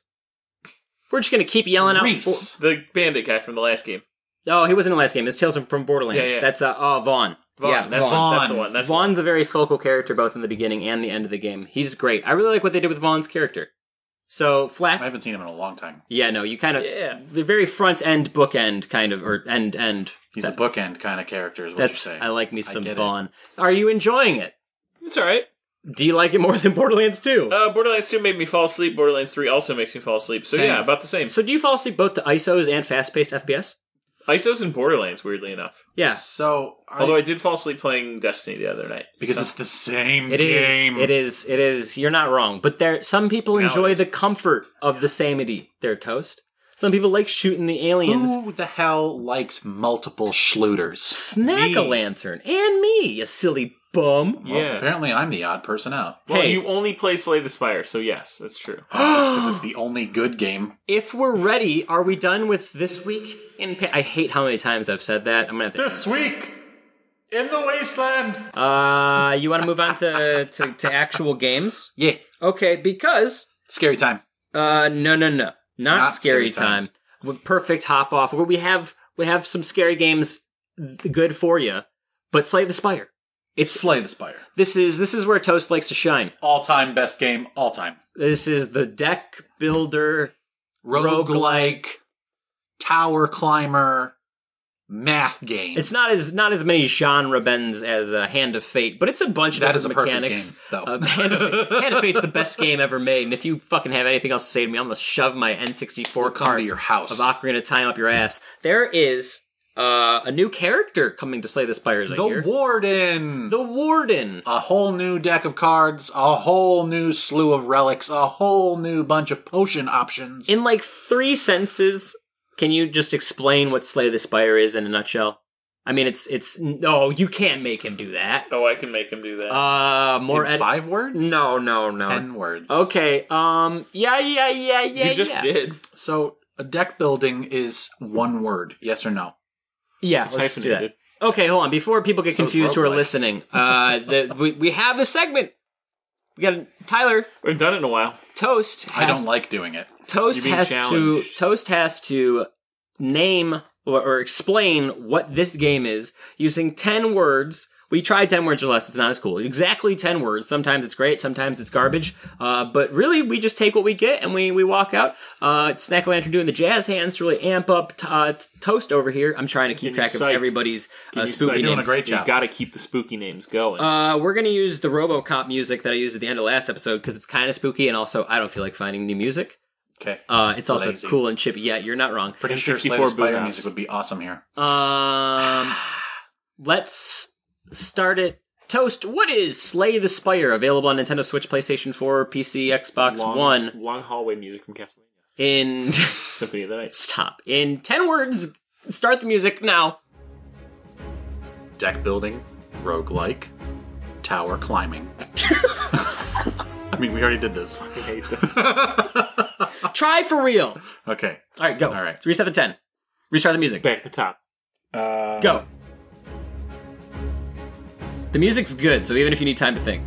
We're just gonna keep yelling out. Reese. The bandit guy from the last game. Oh, he wasn't in the last game. It's Tales from Borderlands. Yeah, yeah. That's uh, oh Vaughn. Vaughn. Yeah, that's, Vaughn. The, that's the one. That's the one. Vaughn's a very focal character both in the beginning and the end of the game. He's great. I really like what they did with Vaughn's character. So I Flak. haven't seen him in a long time. Yeah, no, you kind of Yeah. the very front end, book end kind of, or end end. He's That- a bookend kind of character, is what That's you're saying. I like me some get it. Vaughn. Are you enjoying it? It's alright. Do you like it more than Borderlands two? Uh, Borderlands two made me fall asleep. Borderlands three also makes me fall asleep. So Same. yeah, about the same. So do you fall asleep both to I S Os and fast paced F P S? I S Os in Borderlands, weirdly enough. Yeah, So, I, Although I did fall asleep playing Destiny the other night. because So- it's the same it is. game. It is. It is. You're not wrong. But there, some people Now enjoy it is. the comfort of the samity. They're toast. Some people like shooting the aliens. Who the hell likes multiple schlooters? Snack a Me. lantern and me, you silly bum. Well, Yeah. apparently I'm the odd person out. Well, Hey. you only play Slay the Spire, so yes, that's true. That's because it's the only good game. If we're ready, are we done with this week? In pa- I hate how many times I've said that. I'm gonna have to. This week in the wasteland. Uh, you want to move on to, to to actual games? Yeah, Okay, because scary time. uh, no, no, no, not, Not scary, scary time. With perfect hop off. Where we have we have some scary games, good for you, but Slay the Spire. It's Slay the Spire. This is this is where Toast likes to shine. All time best game, all time. This is the deck builder. Roguelike, tower climber, math game. It's not as not as many genre bends as uh, Hand of Fate, but it's a bunch of That is different a perfect mechanics. game, though. Uh, Hand, of, Hand of Fate's the best game ever made, and if you fucking have anything else to say to me, I'm gonna shove my N sixty-four We'll come cart to your house. of Ocarina of Time up your ass. There is uh, a new character coming to Slay the Spires, I the hear. Warden. The Warden. A whole new deck of cards, a whole new slew of relics, a whole new bunch of potion options. In like three sentences, can you just explain what Slay the Spire is in a nutshell? I mean, it's it's no, you can't make him do that. Oh, I can make him do that. Uh, more In ed- five words? No, no, no. Ten words. Okay. Um. Yeah. Yeah. Yeah. Yeah. you just yeah. did. So a deck building is one word, yes or no? Yeah. It's let's do that. hyphenated. Okay. Hold on. Before people get So it's confused who are roguelike. listening, uh, the we we have the segment. We got Tyler We've done it in a while. Toast. I Has, don't like doing it. Toast You're being has to challenged. Toast has to name or, or explain what this game is using ten words. We tried ten words or less. It's not as cool. Exactly ten words. Sometimes it's great. Sometimes it's garbage. Uh, but really, we just take what we get and we, we walk out. Uh, Snack Lantern doing the jazz hands to really amp up t- uh, t- Toast over here. I'm trying to keep Getting track of psyched. everybody's uh, you spooky psyched. Doing a names. great You job. got to keep the spooky names going. Uh, we're gonna use the RoboCop music that I used at the end of last episode because it's kind of spooky and also I don't feel like finding new music. Okay. Uh, it's also Lazy. cool and chippy. Yeah, you're not wrong. Pretty sure Slay sixty-four the Spire Boot music House. would be awesome here. Um, let's start it. Toast, what is Slay the Spire? Available on Nintendo Switch, PlayStation four, P C, Xbox long, One. Long hallway music from Castlevania. In Symphony of the Night. stop. In ten words, start the music now. Deck building, roguelike, tower climbing. I mean, we already did this. I hate this. Try for real. Okay. All right, go. All right. Let's reset the ten. Restart the music. Back to the top. Uh, Go. The music's good, so even if you need time to think.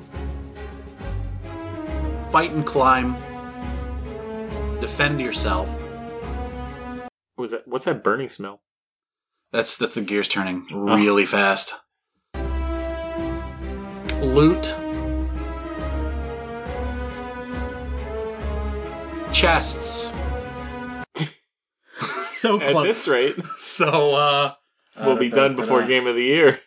Fight and climb. Defend yourself. What was that? What's that burning smell? That's that's the gears turning really oh. fast. Loot. Chests. So close. At this rate, so uh, we'll be done before Game of the Year.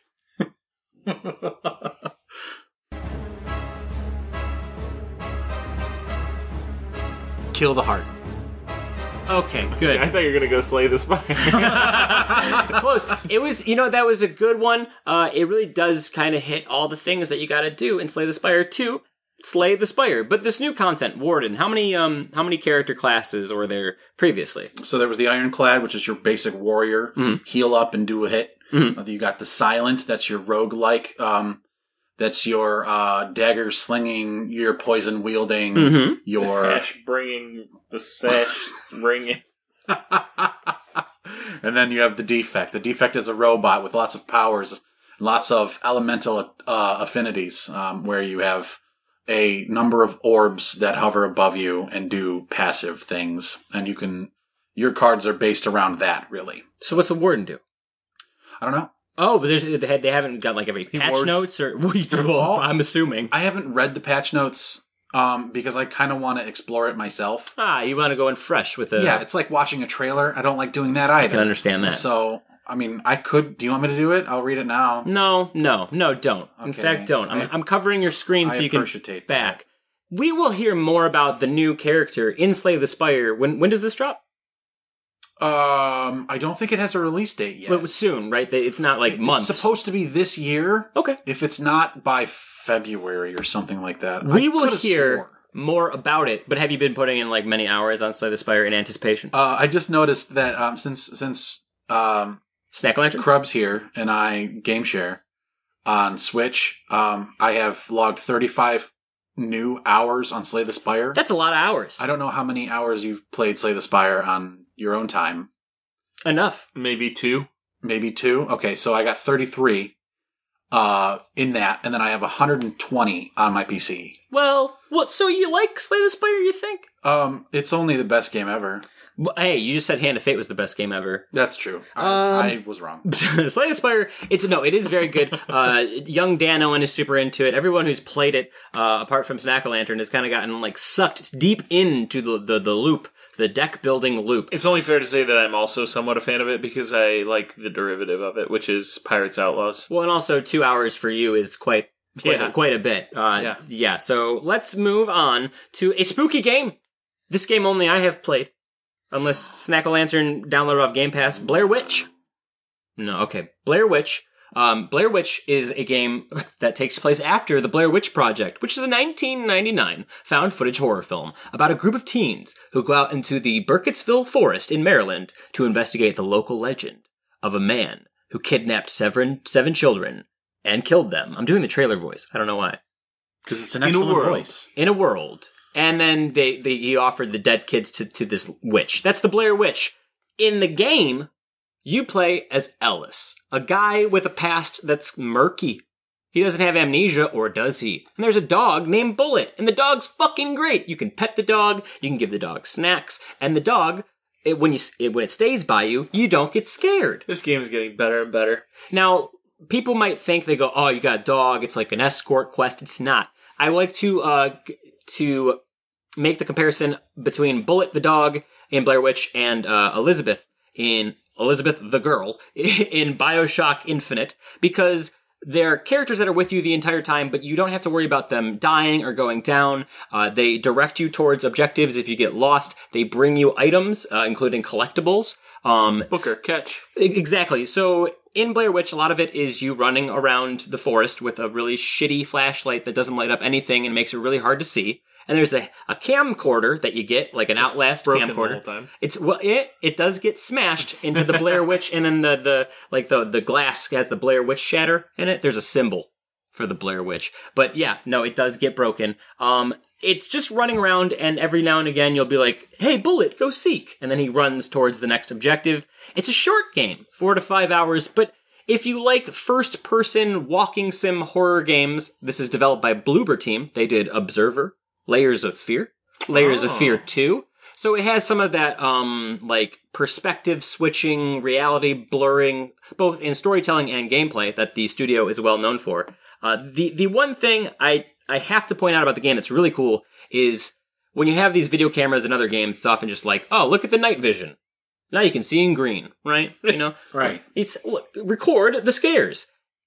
Kill the heart. Okay, good. I thought you were going to go Slay the Spire. Close. It was, you know, that was a good one. Uh, it really does kind of hit all the things that you got to do in Slay the Spire two. Slay the Spire. But this new content, Warden, how many um how many character classes were there previously? So there was the Ironclad, which is your basic warrior. Mm-hmm. Heal up and do a hit. Mm-hmm. Uh, you got the Silent, that's your roguelike. Um, that's your uh, dagger slinging, your poison wielding, mm-hmm. your... The hash bringing, the sash bringing. And then you have the Defect. The Defect is a robot with lots of powers, lots of elemental uh, affinities, um, where you have a number of orbs that hover above you and do passive things. And you can... Your cards are based around that, really. So what's the Warden do? I don't know. Oh, but there's, they they haven't got like every patch Wards. notes or well, I'm assuming. I haven't read the patch notes um, because I kind of want to explore it myself. Ah, you want to go in fresh with a... Yeah, it's like watching a trailer. I don't like doing that either. I can understand that. So, I mean, I could... Do you want me to do it? I'll read it now. No, no, no, don't. Okay. In fact, don't. I'm, I, I'm covering your screen so you can back. That. We will hear more about the new character in Slay the Spire. When when does this drop? Um, I don't think it has a release date yet. But soon, right? It's not like it, months. It's supposed to be this year. Okay. If it's not by February or something like that. We I will hear swore. more about it, but have you been putting in like many hours on Slay the Spire in anticipation? Uh, I just noticed that um, since since um, Snack Lantern? Krubs here and I game share on Switch, um, I have logged thirty-five new hours on Slay the Spire. That's a lot of hours. I don't know how many hours you've played Slay the Spire on your own time. Enough. Maybe two. Maybe two? Okay, so I got thirty-three uh, in that, and then I have one hundred twenty on my P C. Well, what? So you like Slay the Spire, you think? Um, it's only the best game ever. Well, hey, you just said Hand of Fate was the best game ever. That's true. I, um, I was wrong. Slay the Spire, it's no, it is very good. Uh, young Dan Owen is super into it. Everyone who's played it, uh, apart from Snack Lantern, has kind of gotten like sucked deep into the, the the loop, the deck building loop. It's only fair to say that I'm also somewhat a fan of it because I like the derivative of it, which is Pirates Outlaws. Well, and also two hours for you is quite quite, yeah. a, quite a bit. Uh, yeah. yeah. So let's move on to a spooky game. This game only I have played. Unless Snack Lantern downloaded off Game Pass. Blair Witch. No, okay. Blair Witch. Um, Blair Witch is a game that takes place after the Blair Witch Project, which is a nineteen ninety-nine found footage horror film about a group of teens who go out into the Burkittsville Forest in Maryland to investigate the local legend of a man who kidnapped seven, seven children and killed them. I'm doing the trailer voice. I don't know why. Because it's an excellent in a world. voice. In a world. And then they, they he offered the dead kids to, to this witch. That's the Blair Witch. In the game, you play as Ellis, a guy with a past that's murky. He doesn't have amnesia, or does he? And there's a dog named Bullet, and the dog's fucking great. You can pet the dog, you can give the dog snacks, and the dog, it, when you it, when it stays by you, you don't get scared. This game is getting better and better. Now, people might think, they go, oh, you got a dog, it's like an escort quest. It's not. I like to... uh to make the comparison between Bullet the dog in Blair Witch and uh, Elizabeth in Elizabeth the girl in BioShock Infinite, because they're characters that are with you the entire time, but you don't have to worry about them dying or going down. Uh, they direct you towards objectives if you get lost. They bring you items, uh, including collectibles. Um, Booker, catch. Exactly. So in Blair Witch, a lot of it is you running around the forest with a really shitty flashlight that doesn't light up anything and makes it really hard to see. And there's a, a camcorder that you get, like an it's Outlast camcorder. The whole time. It's well, it it does get smashed into the Blair Witch, and then the, the like the the glass has the Blair Witch shatter in it. There's a symbol for the Blair Witch. But yeah, no, it does get broken. Um, it's just running around, and every now and again you'll be like, hey, Bullet, go seek. And then he runs towards the next objective. It's a short game, four to five hours, but if you like first-person walking sim horror games, this is developed by Bloober Team. They did Observer, Layers of Fear, Layers Oh. of Fear two. So it has some of that, um, like, perspective switching, reality blurring, both in storytelling and gameplay that the studio is well known for. Uh, the, the one thing I, I have to point out about the game that's really cool is when you have these video cameras in other games, it's often just like, oh, look at the night vision. Now you can see in green, right? You know? Right. It's, look, record the scares.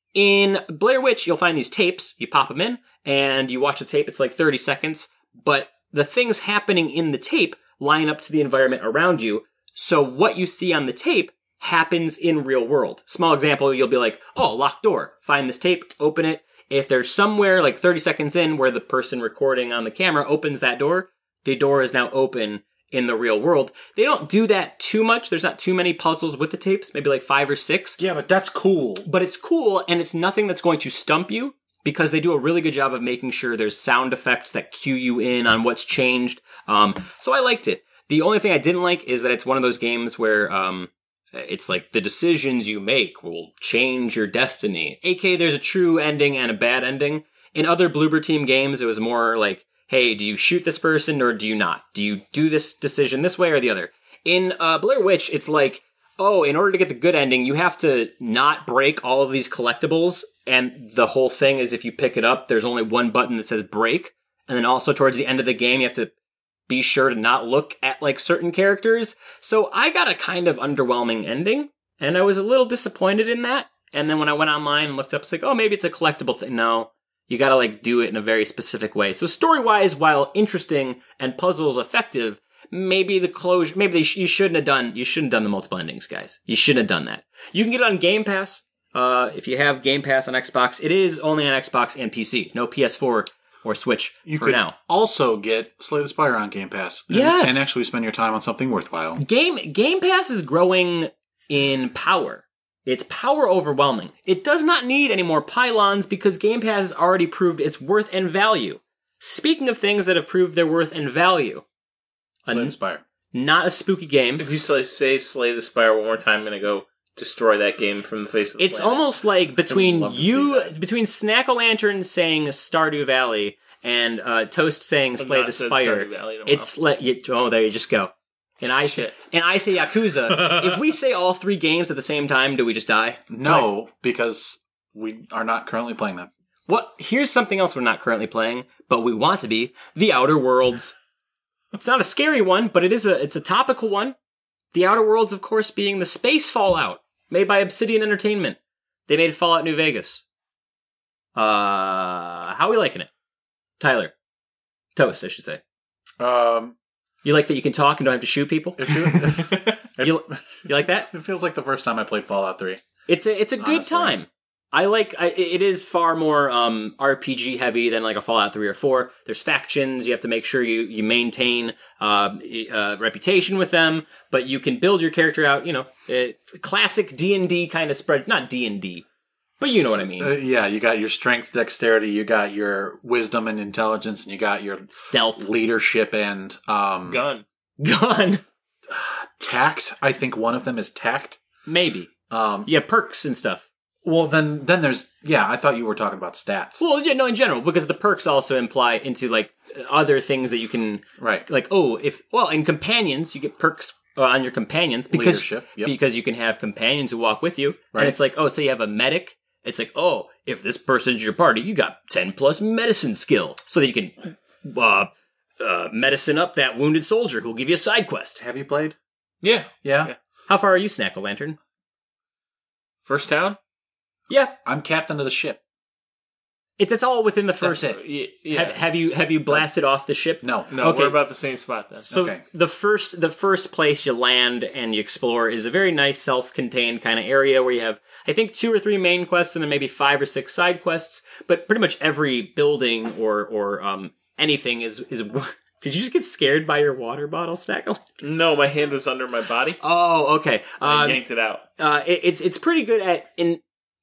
In Blair Witch, you'll find these tapes, you pop them in, and you watch the tape, it's like thirty seconds, but the things happening in the tape line up to the environment around you, so what you see on the tape happens in real world. Small example, you'll be like, oh, locked door. Find this tape, open it. If there's somewhere like thirty seconds in where the person recording on the camera opens that door, the door is now open in the real world. They don't do that too much. There's not too many puzzles with the tapes, maybe like five or six. Yeah, but that's cool. But it's cool, and it's nothing that's going to stump you, because they do a really good job of making sure there's sound effects that cue you in on what's changed. Um, so I liked it. The only thing I didn't like is that it's one of those games where um, it's like the decisions you make will change your destiny. A K A there's a true ending and a bad ending. In other Bloober Team games, it was more like, hey, do you shoot this person or do you not? Do you do this decision this way or the other? In uh, Blair Witch, it's like, oh, in order to get the good ending, you have to not break all of these collectibles. And the whole thing is if you pick it up, there's only one button that says break. And then also towards the end of the game, you have to be sure to not look at like certain characters. So I got a kind of underwhelming ending, and I was a little disappointed in that. And then when I went online and looked up, it's like, oh, maybe it's a collectible thing. No, you gotta like do it in a very specific way. So story-wise, while interesting and puzzles effective, maybe the closure, maybe they sh- you shouldn't have done, you shouldn't have done the multiple endings, guys. You shouldn't have done that. You can get it on Game Pass. Uh, if you have Game Pass on Xbox, it is only on Xbox and P C. No P S four or Switch You for could now. also get Slay the Spire on Game Pass. And, Yes. and actually spend your time on something worthwhile. Game Game Pass is growing in power. It's power overwhelming. It does not need any more pylons because Game Pass has already proved its worth and value. Speaking of things that have proved their worth and value, Slay a- the Spire. not a spooky game. If you say, say Slay the Spire one more time, I'm going to go destroy that game from the face of the It's planet. almost like between love to you, see that. between Snack-o-Lantern saying Stardew Valley and uh, Toast saying I've Slay not the said Spire. Stardew Valley in a It's like you, oh, there you just go. And I say, Shit. and I say Yakuza. If we say all three games at the same time, do we just die? No, because we are not currently playing them. What? Here's something else we're not currently playing, but we want to be: The Outer Worlds. It's not a scary one, but it is a it's a topical one. The Outer Worlds, of course, being the space Fallout made by Obsidian Entertainment. They made Fallout New Vegas. Uh, how are we liking it, Tyler? Toast, I should say. Um, You like that you can talk and don't have to shoot people? it, feel, You, you like that? it feels like the first time I played Fallout three. It's a it's a good Honestly. time. I like I, it is far more um, R P G heavy than like a Fallout three or four. There's factions. You have to make sure you you maintain uh, uh, reputation with them, but you can build your character out. You know, it, classic D and D kind of spread. Not D and D, but you know what I mean. Uh, yeah, you got your strength, dexterity, you got your wisdom and intelligence, and you got your Stealth, leadership and um, Gun. gun, tact. I think one of them is tact. maybe. Um, Yeah, perks and stuff. well, then then there's yeah. I thought you were talking about stats. Well, yeah, no, in general, because the perks also imply into like other things that you can Right. like. Oh, if well, in companions, you get perks uh, on your companions because Leadership, yep. because you can have companions who walk with you, Right. and it's like, oh, so you have a medic. It's like, oh, if this person's your party, you got ten plus medicine skill, so that you can uh, uh, medicine up that wounded soldier who'll give you a side quest. Have you played? Yeah. Yeah. Yeah. How far are you, Snack-o-Lantern? First town? Yeah, I'm captain of the ship. it's it's all within the first. That's it. Y- Yeah. Have, have you have you blasted off the ship? No. no, Okay. we're about the same spot then. So Okay. the first the first place you land and you explore is a very nice self-contained kind of area where you have I think two or three main quests and then maybe five or six side quests, but pretty much every building or or um anything is is Did you just get scared by your water bottle, Snackle? No, my hand was under my body. Oh, okay. I Um, yanked it out. uh, it, it's it's pretty good at in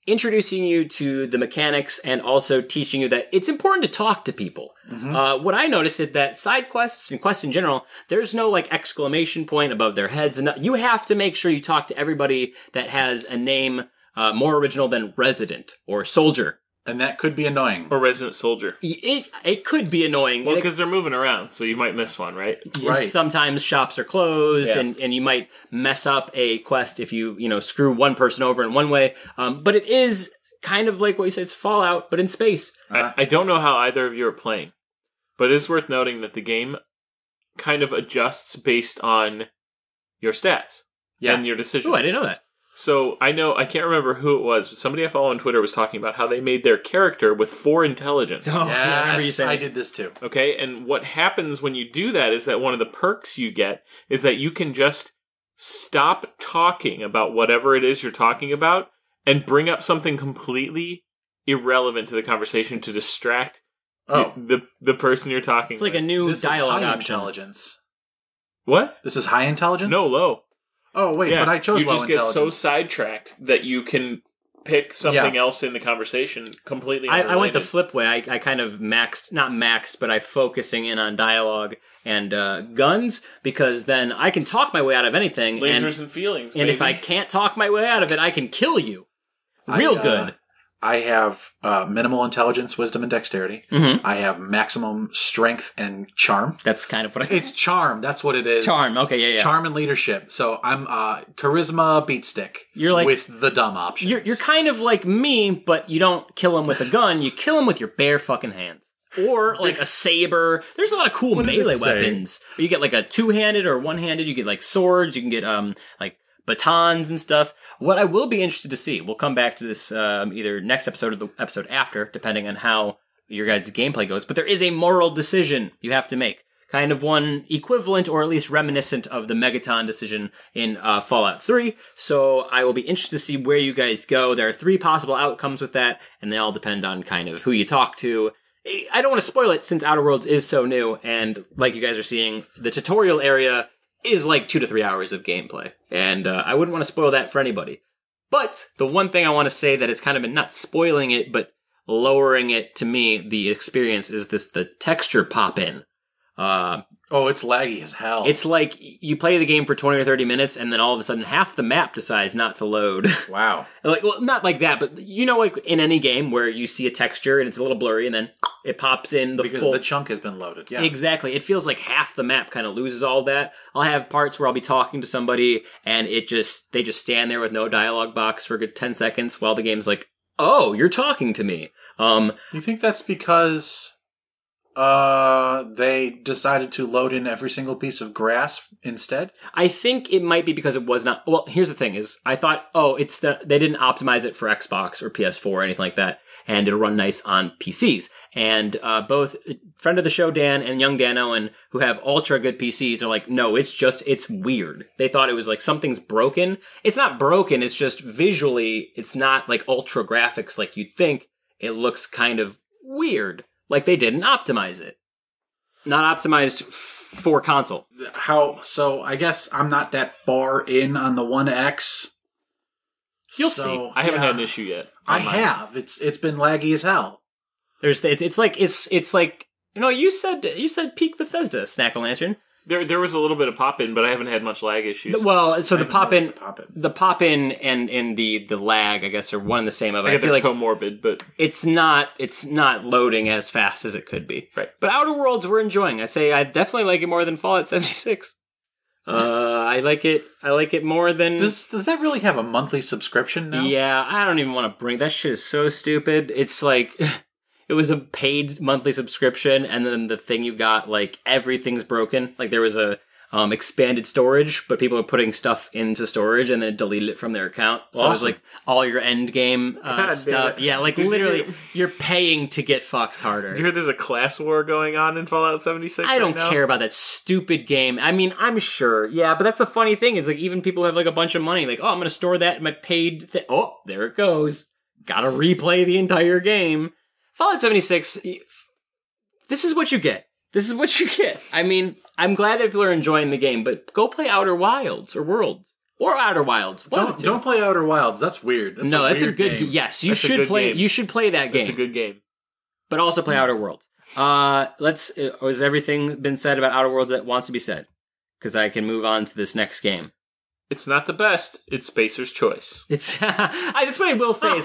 introducing you to the mechanics and also teaching you that it's important to talk to people. Mm-hmm. Uh, what I noticed is that side quests and quests in general, there's no like exclamation point above their heads. And you have to make sure you talk to everybody that has a name uh, more original than Resident or Soldier. And that could be annoying. Or Resident Soldier. It it could be annoying. Well, because they're moving around, so you might miss one, right? Right. Sometimes shops are closed, Yeah. and, and you might mess up a quest if you, you know, screw one person over in one way. Um, but it is kind of like what you say, it's Fallout, but in space. I, I don't know how either of you are playing, but it is worth noting that the game kind of adjusts based on your stats Yeah. and your decisions. Oh, I didn't know that. So I know, I can't remember who it was, but somebody I follow on Twitter was talking about how they made their character with four intelligence. Oh, I remember you Yes, saying I that. did this too. Okay, and what happens when you do that is that one of the perks you get is that you can just stop talking about whatever it is you're talking about and bring up something completely irrelevant to the conversation to distract Oh, the the person you're talking It's like with. a new this dialogue is high option. intelligence. What? This is high intelligence? No, low. Oh, wait, Yeah, but I chose you low just get so intelligence. sidetracked that you can pick something Yeah. else in the conversation completely I, I went the unrelated. flip way. I, I kind of maxed, not maxed, but I focusing in on dialogue and uh, guns because then I can talk my way out of anything. Lasers and, and, feelings. and if I baby. can't talk my way out of it, I can kill you. Real I, uh, good. I have uh, minimal intelligence, wisdom, and dexterity. Mm-hmm. I have maximum strength and charm. That's kind of what I It's charm. That's what it is. Charm. Okay, yeah, yeah. Charm and leadership. So I'm uh, charisma beat stick. You're like- with the dumb options. You're, you're kind of like me, but you don't kill him with a gun. You kill him with your bare fucking hands. Or like a saber. There's a lot of cool What did it melee say? weapons. You get like a two-handed or one-handed. You get like swords. You can get um like batons and stuff. What I will be interested to see, we'll come back to this um, either next episode or the episode after, depending on how your guys' gameplay goes. But there is a moral decision you have to make. Kind of one equivalent or at least reminiscent of the Megaton decision in uh, Fallout three. So I will be interested to see where you guys go. There are three possible outcomes with that, and they all depend on kind of who you talk to. I don't want to spoil it since Outer Worlds is so new, and like you guys are seeing, the tutorial area is like two to three hours of gameplay. And uh, I wouldn't want to spoil that for anybody. But the one thing I want to say that has kind of been not spoiling it, but lowering it to me, the experience, is this the texture pop-in. Uh, oh, it's laggy as hell. it's like you play the game for twenty or thirty minutes, and then all of a sudden half the map decides not to load. wow. Like, well, not like that, but you know, like in any game where you see a texture and it's a little blurry, and then it pops in the Because full. the chunk has been loaded. Yeah. Exactly. It feels like half the map kind of loses all that. I'll have parts where I'll be talking to somebody, and it just they just stand there with no dialogue box for a good ten seconds while the game's like, "Oh, you're talking to me." Um, You think that's because uh they decided to load in every single piece of grass instead? I think it might be because it was not. Well, here's the thing: is I thought, oh, it's the they didn't optimize it for Xbox or P S four or anything like that, and it'll run nice on P Cs. And uh, both friend of the show Dan and young Dan Owen, who have ultra good P Cs, are like, no, it's just it's weird. They thought it was like something's broken. It's not broken. It's just visually, it's not like ultra graphics like you'd think. It looks kind of weird, like they didn't optimize it. Not optimized f- for console. How so I guess I'm not that far in on the one X. You'll So, see. I haven't yeah, had an issue yet. I on mine. have. It's it's been laggy as hell. There's it's, it's like it's it's like you know you said you said peak Bethesda Snack Lantern. There, there was a little bit of pop in, but I haven't had much lag issues. Well, so I the haven't pop noticed in the pop-in. the pop in and and the the lag I guess are one and the same. Of it. I I guess feel they're like comorbid, but it's not it's not loading as fast as it could be. Right. But Outer Worlds we're enjoying. I'd say I definitely like it more than Fallout seventy-six. Uh, I like it. I like it more than. Does does that really have a monthly subscription now? Yeah, I don't even want to bring that shit. Is so stupid. It's like it was a paid monthly subscription, and then the thing you got, like everything's broken. Like there was a um, expanded storage, but people are putting stuff into storage and then it deleted it from their account. So it was Awesome. like all your end game uh, God damn stuff. it. Yeah, like Did you literally, hear- you're paying to get fucked harder. did you hear there's a class war going on in Fallout seventy-six? I don't right now? care about that stupid game. I mean, I'm sure, yeah, but that's the funny thing is like even people who have like a bunch of money, like, oh, I'm gonna store that in my paid. Thi- oh, there it goes. Gotta replay the entire game. Fallout seventy-six. This is what you get. This is what you get. I mean, I'm glad that people are enjoying the game, but go play Outer Wilds or Worlds. or Outer Wilds. One of Don't the two. don't play Outer Wilds. That's weird. That's no, a that's weird a good. game. Yes, you That's a should good play. game. You should play that game. It's a good game. But also play Outer Worlds. Uh, let's. Uh, has everything been said about Outer Worlds that wants to be said? Because I can move on to this next game. It's not the best. It's Spacer's Choice. It's. I that's what I will say is,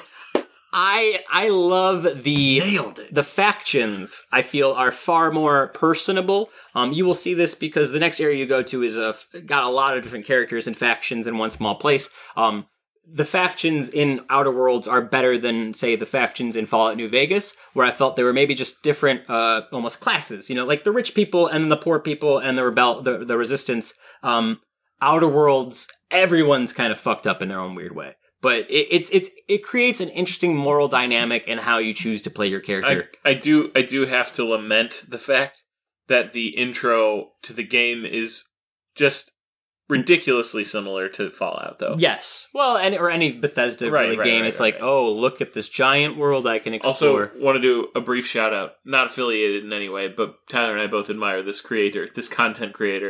I I love the Nailed it. the factions. I feel are far more personable. Um, you will see this because the next area you go to is a got a lot of different characters and factions in one small place. Um. The factions in Outer Worlds are better than, say, the factions in Fallout New Vegas, where I felt they were maybe just different, uh, almost classes. You know, like the rich people and then the poor people and the rebel, the, the resistance. Um, Outer Worlds, everyone's kind of fucked up in their own weird way. But it, it's it's it creates an interesting moral dynamic in how you choose to play your character. I, I do I do have to lament the fact that the intro to the game is just ridiculously similar to Fallout, though. Yes, well, and or any Bethesda Right, really right, game, right, it's right, like, right. oh, look at this giant world I can Also, explore. want to do a brief shout out, not affiliated in any way, but Tyler and I both admire this creator, this content creator.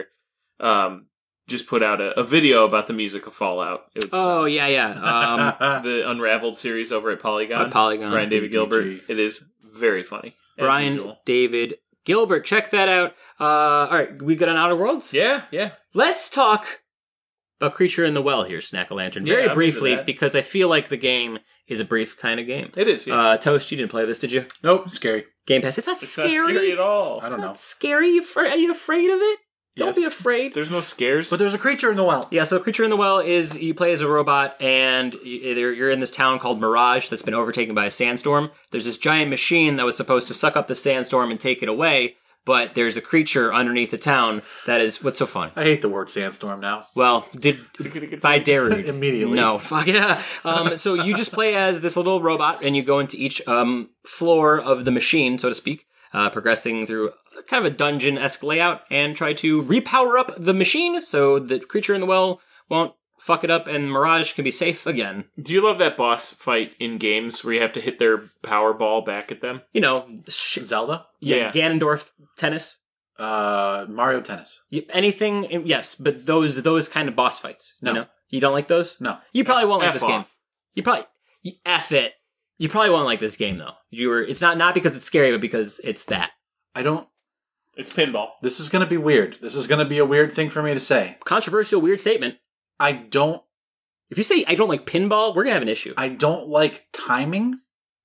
Um, just put out a, a video about the music of Fallout. It's oh yeah, yeah. Um, the Unraveled series over at Polygon. At Polygon. Brian David B D G. Gilbert. It is very funny. as Brian usual. David Gilbert, check that out. Uh, all right, we good on Outer Worlds? Yeah, yeah. Let's talk about Creature in the Well here, Snack a Lantern. Yeah, Very I'm into briefly, that. because I feel like the game is a brief kind of game. It is, yeah. Uh, Toast, you didn't play this, did you? Nope, scary. Game Pass. It's not it's scary. not scary at all. I It's don't not know. scary. You fr- are you afraid of it? Don't Yes. be afraid. There's no scares. But there's a creature in the well. Yeah, so Creature in the Well is you play as a robot, and you- you're in this town called Mirage that's been overtaken by a sandstorm. There's this giant machine that was supposed to suck up the sandstorm and take it away, but there's a creature underneath the town that is what's so funny. I hate the word sandstorm now. Well, did by Darude Immediately. No, fuck yeah. Um, so you just play as this little robot, and you go into each um, floor of the machine, so to speak, uh, progressing through kind of a dungeon-esque layout, and try to repower up the machine so the creature in the well won't fuck it up, and Mirage can be safe again. Do you love that boss fight in games where you have to hit their power ball back at them? You know, sh- Zelda? yeah, Yeah. Ganondorf tennis. Uh, Mario Tennis. Y- Anything, yes, but those those kind of boss fights. No. You know? You don't like those? No. You probably won't like F this off. game. You probably you F it. You probably won't like this game though. You were it's not not because it's scary, but because it's that. I don't... It's pinball. This is going to be weird. This is going to be a weird thing for me to say. Controversial, weird statement. I don't... If you say I don't like pinball, we're gonna have an issue. I don't like timing,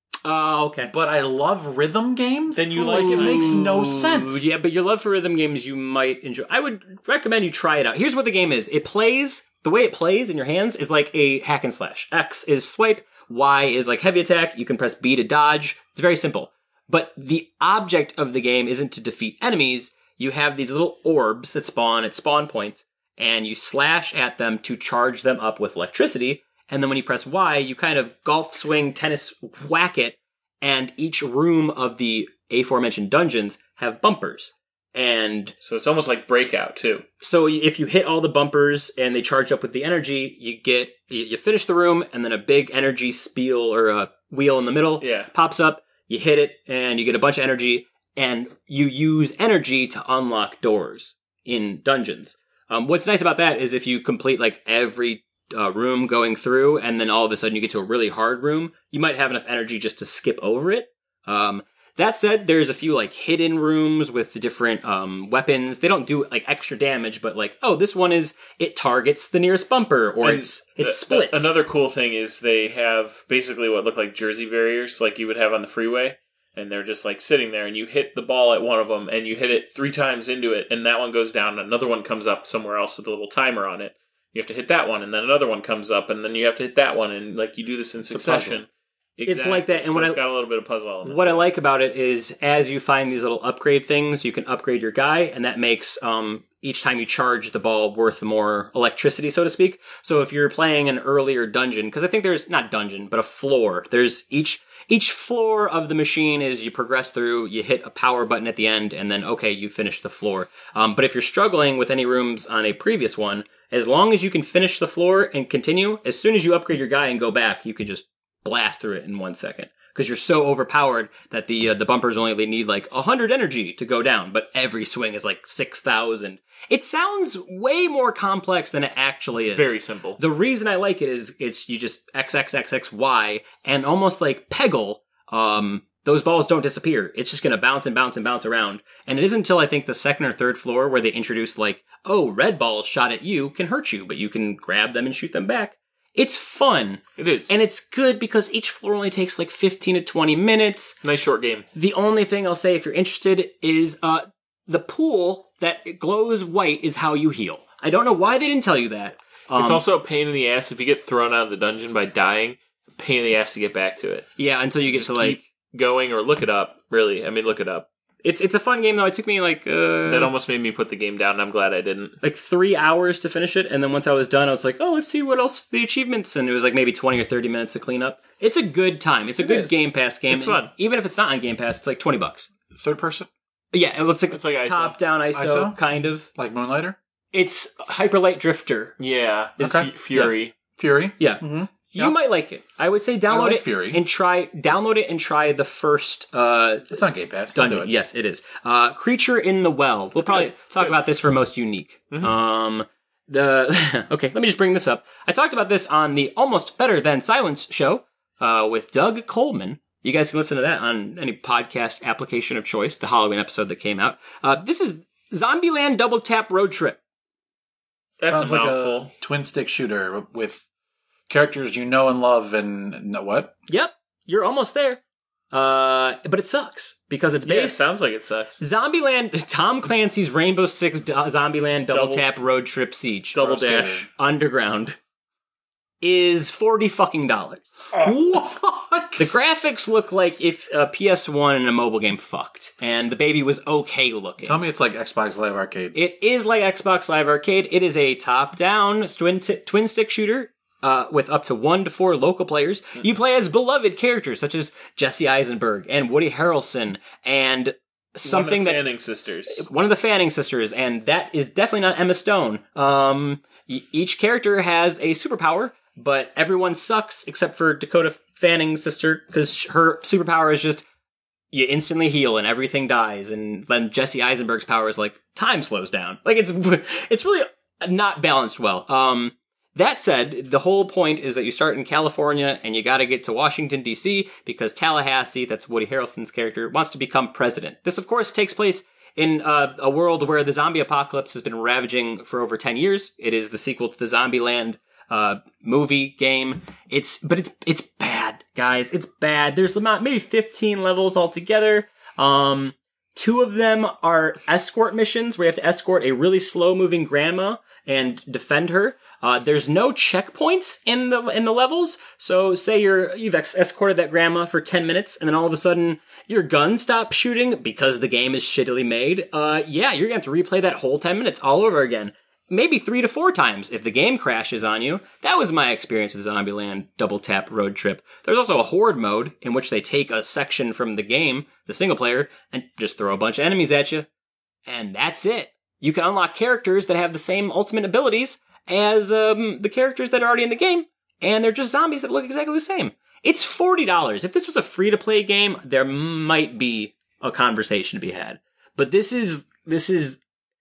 Oh, okay. but I love rhythm games. Then you like like it makes no Ooh, sense. Yeah, but your love for rhythm games you might enjoy. I would recommend you try it out. Here's what the game is. It plays, the way it plays in your hands is like a hack and slash. X is swipe, Y is like heavy attack, you can press B to dodge. It's very simple. But the object of the game isn't to defeat enemies. You have these little orbs that spawn at spawn points, and you slash at them to charge them up with electricity. And then when you press Y, you kind of golf swing, tennis whack it, and each room of the aforementioned dungeons have bumpers. And So it's almost like Breakout, too. so if you hit all the bumpers and they charge up with the energy, you get, you, you finish the room, and then a big energy spiel or a wheel in the middle Yeah. pops up, you hit it, and you get a bunch of energy, and you use energy to unlock doors in dungeons. Um, what's nice about that is if you complete like every uh, room going through, and then all of a sudden you get to a really hard room, you might have enough energy just to skip over it. Um, that said, there's a few like hidden rooms with different um, weapons. They don't do like extra damage, but like, oh, this one is it targets the nearest bumper, or And it's it a- splits. a- Another cool thing is they have basically what look like jersey barriers, like you would have on the freeway, and they're just like sitting there, and you hit the ball at one of them, and you hit it three times into it, and that one goes down, and another one comes up somewhere else with a little timer on it. You have to hit that one, and then another one comes up, and then you have to hit that one, and like you do this in a succession. It's like that, and so what it's I- got a little bit of puzzle element. What I like about it is as you find these little upgrade things, you can upgrade your guy, and that makes um, each time you charge the ball worth more electricity, so to speak. So if you're playing an earlier dungeon, because I think there's not dungeon, but a floor. There's each each floor of the machine is you progress through, you hit a power button at the end, and then okay, you finish the floor. Um, but if you're struggling with any rooms on a previous one, as long as you can finish the floor and continue, as soon as you upgrade your guy and go back, you can just blast through it in one second. because you're so overpowered that the uh, the bumpers only need like one hundred energy to go down, but every swing is like six thousand. It sounds way more complex than it actually is. Very simple. The reason I like it is it's you just X X X X Y, and almost like Peggle, um, those balls don't disappear. It's just going to bounce and bounce and bounce around. And it isn't until I think the second or third floor where they introduce like, oh, red balls shot at you can hurt you, but you can grab them and shoot them back. It's fun. It is. And it's good because each floor only takes like fifteen to twenty minutes. Nice short game. The only thing I'll say if you're interested is uh, the pool that glows white is how you heal. I don't know why they didn't tell you that. Um, it's also a pain in the ass if you get thrown out of the dungeon by dying. It's a pain in the ass to get back to it. Yeah, until you get Just to like... keep going or look it up, really. I mean, look it up. It's it's a fun game, though. It took me like... Uh, that almost made me put the game down, and I'm glad I didn't. Like three hours to finish it, and then once I was done, I was like, oh, let's see what else the achievements, and it was like maybe twenty or thirty minutes to clean up. It's a good time. It's a It good is. Game Pass game. It's fun. Even if it's not on Game Pass, it's like twenty bucks. Third person? Yeah, it looks like, It's like I S O. top-down I S O, I S O? kind of. Like Moonlighter? It's Hyperlight Drifter. Yeah. It's Okay. F- Fury. Fury? Yeah. Mm-hmm. You Yep. might like it. I would say download like it Fury. and try download it and try the first uh, It's on Game Pass. Don't do dungeon. it. Yes, it is. Uh, Creature in the Well. We'll probably good. talk Good. about this for most unique. Um, the okay, let me just bring this up. I talked about this on the Almost Better Than Silence show uh, with Doug Coleman. You guys can listen to that on any podcast application of choice. The Halloween episode that came out. Uh, this is Zombieland Double Tap Road Trip. That's Sounds a like mouthful. a twin stick shooter with characters you know and love and no, what? Yep, you're almost there. Uh, but it sucks because it's Yeah, it based sounds like it sucks. Zombieland, Tom Clancy's Rainbow Six Do- Zombieland Double, Double- Tap Road Trip Siege Double Pro skater. dash. Underground is forty fucking dollars. What? The graphics look like if a P S one and a mobile game fucked, and the baby was okay looking. Tell me it's like Xbox Live Arcade. It is like Xbox Live Arcade. It is a top-down twin t- twin stick shooter. Uh, with up to one to four local players. You play as beloved characters such as Jesse Eisenberg and Woody Harrelson and something One of the that Fanning sisters. one of the Fanning sisters, and that is definitely not Emma Stone. Um, e- each character has a superpower, but everyone sucks except for Dakota Fanning's sister, because her superpower is just you instantly heal and everything dies, and then Jesse Eisenberg's power is like time slows down. Like it's it's really not balanced well. Um, that said, the whole point is that you start in California and you gotta get to Washington, D C because Tallahassee, that's Woody Harrelson's character, wants to become president. This, of course, takes place in uh, a world where the zombie apocalypse has been ravaging for over ten years. It is the sequel to the Zombieland uh, movie game. It's, but it's, it's bad, guys. It's bad. There's about maybe fifteen levels altogether. Um, two of them are escort missions where you have to escort a really slow moving grandma and defend her. Uh, there's no checkpoints in the in the levels. So say you're you've ex- escorted that grandma for ten minutes, and then all of a sudden your gun stops shooting because the game is shittily made. Uh, yeah, you're gonna have to replay that whole ten minutes all over again. Maybe three to four times if the game crashes on you. That was my experience with Zombieland Double Tap Road Trip. There's also a horde mode in which they take a section from the game, the single player, and just throw a bunch of enemies at you. And that's it. You can unlock characters that have the same ultimate abilities as um, the characters that are already in the game, and they're just zombies that look exactly the same. It's forty dollars. If this was a free-to-play game, there might be a conversation to be had. But this is, this is,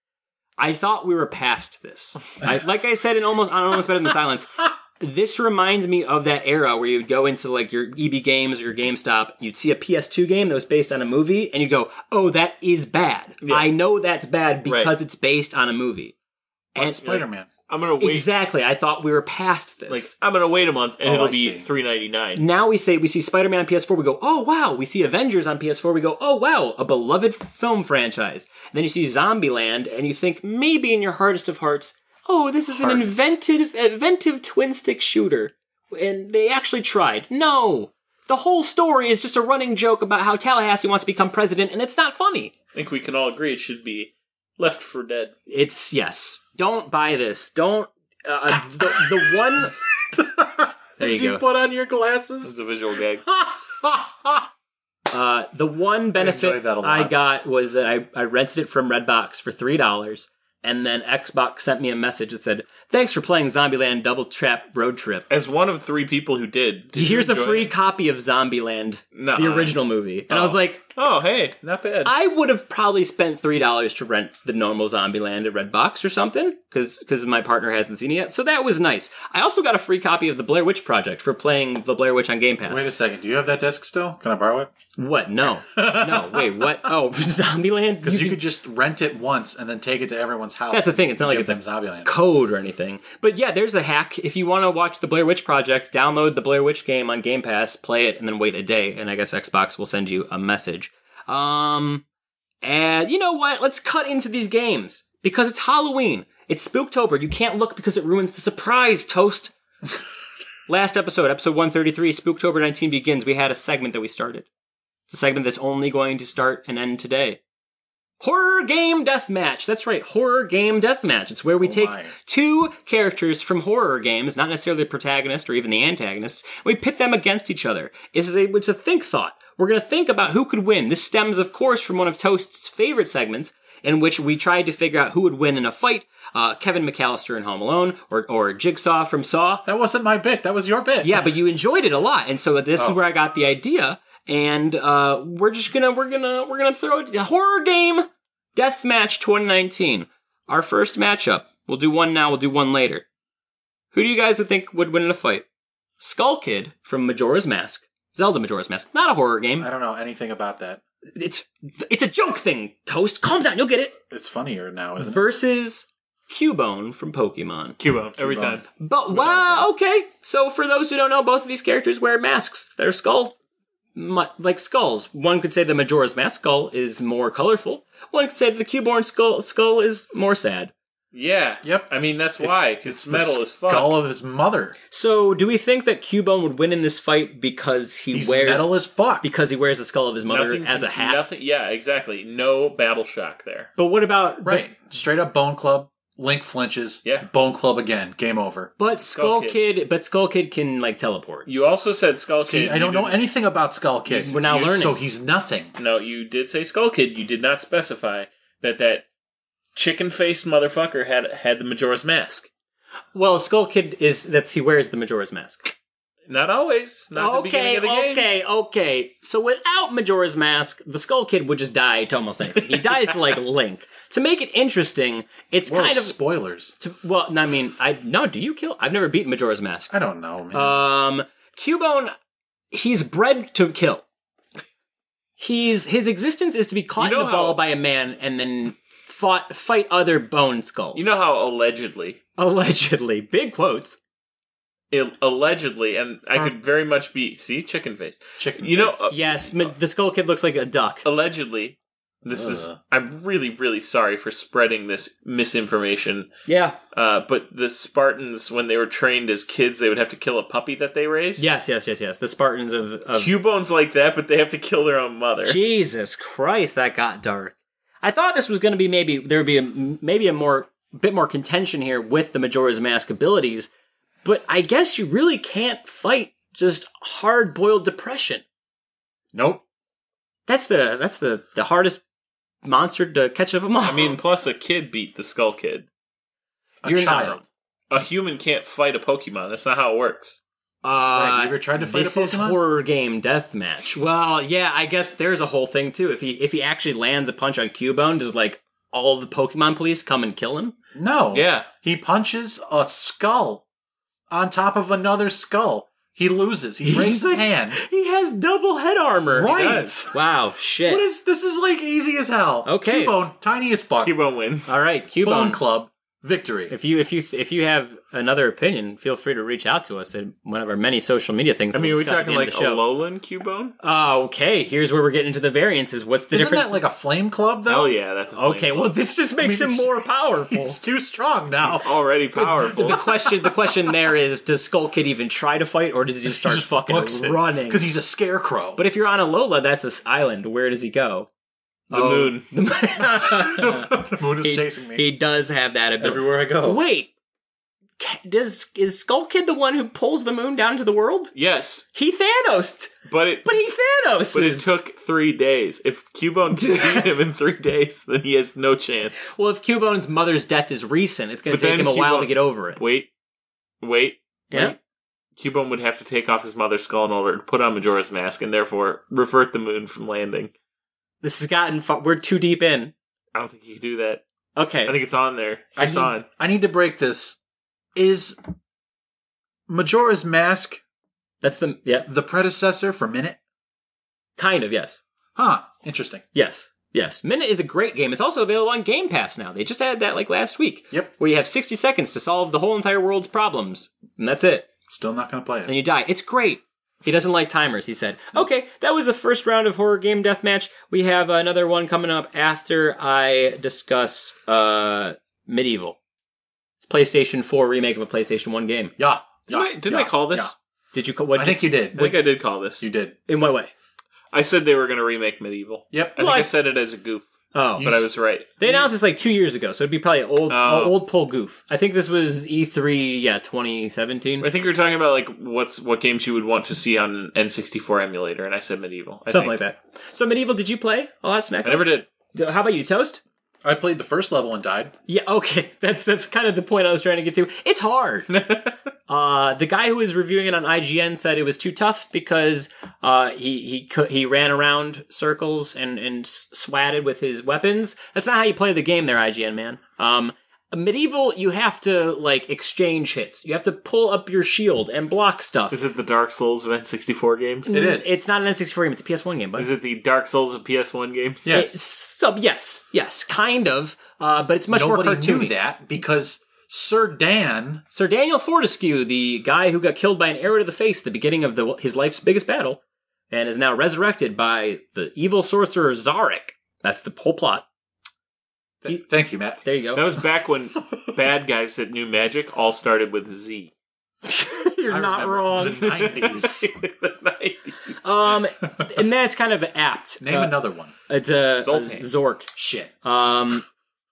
I thought we were past this. I, like I said in almost, on Almost Better Than Silence, this reminds me of that era where you'd go into like your E B Games or your GameStop, you'd see a P S two game that was based on a movie, and you'd go, oh, that is bad. Yeah. I know that's bad because Right. it's based on a movie. And Spider-Man. I'm gonna wait. Exactly. I thought we were past this. Like I'm gonna wait a month, and Oh, it'll I be see. three ninety nine. now we say we see Spider-Man on P S four, we go, oh wow. We see Avengers on P S four, we go, oh wow, a beloved film franchise. And then you see Zombieland, and you think maybe in your hardest of hearts, oh, this is an Hardest. inventive, inventive twin stick shooter, and they actually tried. No, the whole story is just a running joke about how Tallahassee wants to become president, and it's not funny. I think we can all agree it should be Left for Dead. It's yes. Don't buy this. Don't. Uh, the, the one. There Did you you go. put on your This glasses? is a visual gag. Uh, the one benefit enjoyed that a lot. I got was that I, I rented it from Redbox for three dollars, and then Xbox sent me a message that said, "Thanks for playing Zombieland Double Trap Road Trip. As one of three people who did. did Here's you a enjoy free it? copy of Zombieland, Nuh-uh. the original movie." And I was Oh. like, Oh, hey, not bad. I would have probably spent three dollars to rent the normal Zombieland at Redbox or something, because my partner hasn't seen it yet. So that was nice. I also got a free copy of the Blair Witch Project for playing the Blair Witch on Game Pass. Wait a second. Do you have that disc still? Can I borrow it? What? No. No, wait, what? Oh, Zombieland? Because you, can- could just rent it once and then take it to everyone's house. That's the thing, it's not like Give it's them Zombieland. code or anything. But yeah, there's a hack. If you want to watch the Blair Witch Project, download the Blair Witch game on Game Pass, play it, and then wait a day, and I guess Xbox will send you a message. Um, and you know what? Let's cut into these games. Because it's Halloween. It's Spooktober. You can't look because it ruins the surprise, Toast. Last episode, episode one thirty-three, Spooktober nineteen begins. We had a segment that we started. It's a segment that's only going to start and end today. Horror Game Deathmatch. That's right, Horror Game Deathmatch. It's where we Oh take my. two characters from horror games, not necessarily the protagonist or even the antagonists, we pit them against each other. It's a, it's a think thought. We're going to think about who could win. This stems, of course, from one of Toast's favorite segments, in which we tried to figure out who would win in a fight. Uh, Kevin McAllister in Home Alone, or, or Jigsaw from Saw. That wasn't my bit. That was your bit. Yeah, but you enjoyed it a lot, and so this Oh. is where I got the idea. And uh, we're just gonna we're gonna we're gonna throw it horror game deathmatch twenty nineteen. Our first matchup. We'll do one now. We'll do one later. Who do you guys would think would win in a fight? Skull Kid from Majora's Mask, Zelda Majora's Mask. Not a horror game. I don't know anything about that. It's it's a joke thing. Toast, calm down. You'll get it. It's funnier now, isn't it? Versus Cubone from Pokemon. Cubone, every Cubone. time. But wow, okay. So for those who don't know, both of these characters wear masks. They're skull, mu- like skulls. One could say the Majora's Mask skull is more colorful. One could say the Cubone skull skull is more sad. Yeah. Yep. I mean, that's why, because it's the metal as fuck. skull of his mother. So do we think that Cubone would win in this fight because he He's wears metal as fuck. because he wears the skull of his mother Nothing as a can- hat? Nothing, yeah, exactly. No battle shock there. But what about Right. Straight up Bone Club. Link flinches. Yeah. Bone Club again. Game over. But, but Skull, Skull Kid. Kid. but Skull Kid can like teleport. You also said Skull See, Kid. I don't you know didn't- anything about Skull Kid. We're now You- learning. So he's nothing. No, you did say Skull Kid. You did not specify that that chicken-faced motherfucker had had the Majora's Mask. Well, Skull Kid is that's he wears the Majora's Mask. Not always. Not at the beginning Okay, of the game. okay, okay. So without Majora's Mask, the Skull Kid would just die to almost anything. He dies to like Link. To make it interesting, it's Whoa, kind of spoilers. to, well. I mean, I no. Do you kill? I've never beaten Majora's Mask. I don't know, man. Um, Cubone, he's bred to kill. He's his existence is to be caught You know in a ball how- by a man and then fought fight other bone skulls. You know how allegedly, allegedly, big quotes. il- allegedly, and I could very much be see chicken face. Chicken. You know, face. uh, Yes, ma- the Skull Kid looks like a duck. allegedly. This is. Ugh. I'm really, really sorry for spreading this misinformation. Yeah. Uh, but the Spartans, when they were trained as kids, they would have to kill a puppy that they raised. Yes, yes, yes, yes. The Spartans of, of Cubone's like that, but they have to kill their own mother. Jesus Christ, that got dark. I thought this was going to be maybe there would be a, maybe a more bit more contention here with the Majora's Mask abilities, but I guess you really can't fight just hard boiled depression. Nope. That's the that's the the hardest monster to catch of them all. I mean, plus a kid beat the Skull Kid. A You're not child. A human can't fight a Pokemon. That's not how it works. uh, Right, you ever tried to fight this a is Pokemon? horror game deathmatch. Well, yeah, I guess there's a whole thing too. If he if he actually lands a punch on Cubone, does like all the Pokemon police come and kill him? No. Yeah. He punches a skull on top of another skull. He loses. He breaks He's his like- hand. He has double head armor. Right. does. Wow, shit. What is this? Is like easy as hell. Okay. Cubone, tiny as fuck. Cubone wins. All right, Bone Cubone. Club, victory. If you if you if you have another opinion, feel free to reach out to us at one of our many social media things. I mean, are we'll we discuss at the talking end like of the a show. Alolan Cubone? Oh, okay. Here's where we're getting into the variances. What's the Isn't difference? that like a flame club though? Oh yeah, that's a okay, flame well, club. this just makes I mean, him more powerful. He's too strong now. already powerful. The question, the question there is: does Skull Kid even try to fight, or does he just start fucking running? because he's a scarecrow. But if you're on Alola, that's an island. Where does he go? the Oh, moon. the moon. the moon is he, chasing me he does have that ability. everywhere I go. Wait, Does is Skull Kid the one who pulls the moon down to the world? Yes, He Thanos. but it But he Thanos. but it took three days. If Cubone can beat him in three days, then he has no chance. Well, if Cubone's mother's death is recent, it's going But to take then him a while Cubone- to get over it. Wait, wait, Yeah. wait. Cubone would have to take off his mother's skull in order to put on Majora's Mask, and therefore revert the moon from landing. This has gotten fu- we're too deep in. I don't think he can do that. Okay. I think it's on there. It's I just need, on. I need to break this. Is Majora's Mask That's the yeah, the predecessor for Minute? kind of, yes. Huh. Interesting. Yes. Yes. Minute is a great game. It's also available on Game Pass now. They just added that like last week. Yep. Where you have sixty seconds to solve the whole entire world's problems. And that's it. Still not going to play And it. you die. It's great. He doesn't like timers, he said. Okay, that was the first round of Horror Game Deathmatch. We have another one coming up after I discuss uh, Medieval. It's PlayStation four remake of a PlayStation one game. Yeah. Didn't, yeah, I, didn't yeah, I call this? yeah. Did you? What I did, think you did. I think I did call this. You did. in what way? I said they were going to remake Medieval. Yep. I think Well, I- I said it as a goof, Oh, but I was right. they announced this like two years ago, so it'd be probably an old, Oh. old pull goof. I think this was E three, yeah, twenty seventeen. I think we were talking about like what's what games you would want to see on an N sixty-four emulator, and I said Medieval. I Something think. like that. So Medieval, did you play? Oh, that's next. I never did. How about you, Toast? I played the first level and died. Yeah, okay. That's that's kind of the point I was trying to get to. It's hard. uh, the guy who was reviewing it on I G N said it was too tough because uh, he he cou- he ran around circles and and s- swatted with his weapons. That's not how you play the game, there, I G N man. Um, Medieval, you have to like exchange hits. You have to pull up your shield and block stuff. Is it the Dark Souls of N sixty-four games? It is. It's not an N sixty-four game. It's a P S one game, but Is it the Dark Souls of P S one games? Yes. It's sub yes, yes, kind of. Uh, but it's much Nobody more cartoony. knew that because Sir Dan. Sir Daniel Fortescue, the guy who got killed by an arrow to the face at the beginning of the, his life's biggest battle, and is now resurrected by the evil sorcerer Zarek. That's the whole plot. Th- Thank you, Matt. There you go. That was back when bad guys that knew magic all started with Z. You're I not remember wrong. The nineties. the nineties. Um, and that's kind of apt. Name Uh, another one. It's a, Zoltan. a Zork. Shit. Um,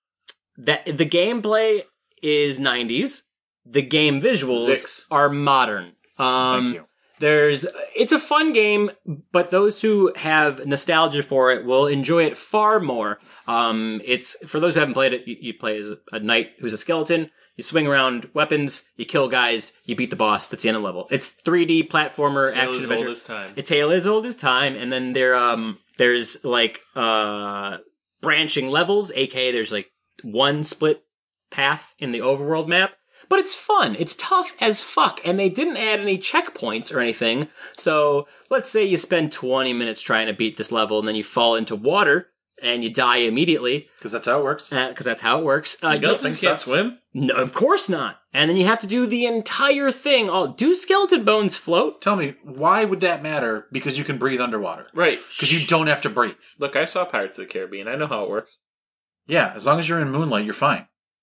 that the gameplay is nineties. The game visuals Six. are modern. Um, Thank you. There's, it's a fun game, but those who have nostalgia for it will enjoy it far more. Um, it's, for those who haven't played it, you, you play as a knight who's a skeleton, you swing around weapons, you kill guys, you beat the boss, that's the end of the level. It's three D platformer Tale action as adventure. old as time. A tale as old as time, and then there, um, there's like, uh, branching levels, aka there's like one split path in the overworld map. But it's fun. It's tough as fuck. And they didn't add any checkpoints or anything. So let's say you spend twenty minutes trying to beat this level and then you fall into water and you die immediately. Because that's how it works. Because that's how it works. Uh, Skeletons you- can't sucks. swim? no, of course not. And then you have to do the entire thing. Oh, do skeleton bones float? Tell me, why would that matter? Because you can breathe underwater. Right. Because you don't have to breathe. Look, I saw Pirates of the Caribbean. I know how it works. Yeah, as long as you're in moonlight, you're fine.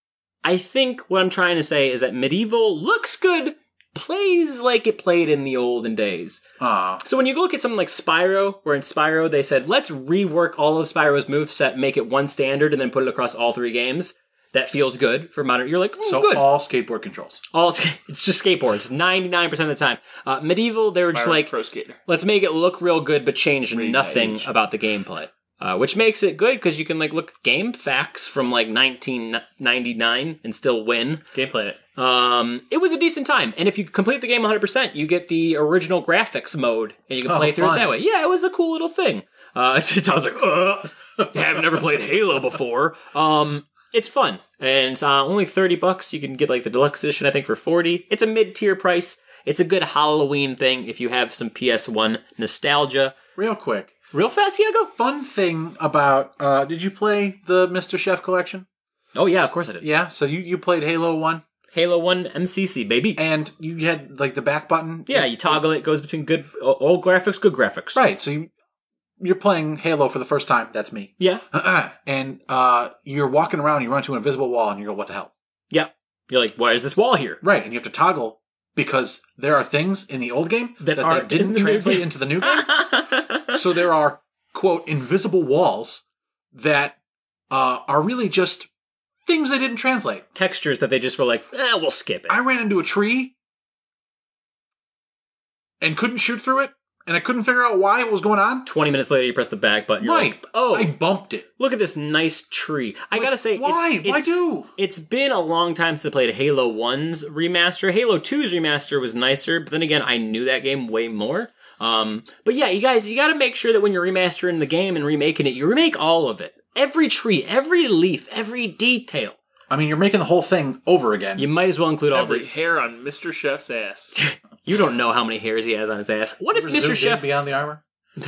I think what I'm trying to say is that Medieval looks good, plays like it played in the olden days. Ah, So when you look at something like Spyro, where in Spyro they said, let's rework all of Spyro's moveset, make it one standard, and then put it across all three games, that feels good for modern. You're like, mm, so good. all skateboard controls. All it's just skateboards, ninety-nine percent of the time. Uh, Medieval, they were just Pirates like, Pro Skater. let's make it look real good, but change Re- nothing age. about the gameplay. Uh, which makes it good because you can like look at game facts from like nineteen ninety-nine and still win. Gameplay it. Um, it was a decent time, and if you complete the game one hundred percent, you get the original graphics mode, and you can Oh, play through fun. it that way. Yeah, it was a cool little thing. Uh, I was like, uh, I've never played Halo before. Um, it's fun, and it's uh, only thirty bucks. You can get like the deluxe edition, I think, for forty. It's a mid-tier price. It's a good Halloween thing if you have some P S one nostalgia. Real quick. Real fast, Iago? Fun thing about, uh, did you play the Mister Chef collection? Oh yeah, of course I did. Yeah, so you, you played Halo one, Halo one M C C, baby. and you had, like, the back button? Yeah, you toggle it, goes between good old graphics, good graphics. Right, so you, you're playing Halo for the first time. That's me. Yeah, And uh, you're walking around, you run to an invisible wall, and you go, what the hell? yeah. You're like, why is this wall here? Right, and you have to toggle, because there are things in the old game That that, aren't they in didn't the new translate game. into the new game. So there are, quote, invisible walls that uh, are really just things they didn't translate. Textures that they just were like, eh, we'll skip it. I ran into a tree and couldn't shoot through it, and I couldn't figure out why it was going on. twenty minutes later, you press the back button. You're Right. like, oh, I bumped it. look at this nice tree. I Like, gotta say, why? It's, Why it's, do? It's been a long time since I played Halo one's remaster. Halo two's remaster was nicer, but then again, I knew that game way more. Um, but yeah, you guys, you gotta make sure that when you're remastering the game and remaking it, you remake all of it. Every tree, every leaf, every detail. I mean, you're making the whole thing over again. You might as well include all Every the... hair on Mister Chef's ass. You don't know how many hairs he has on his ass. What if Ever Mister zoomed in Chef... beyond the armor?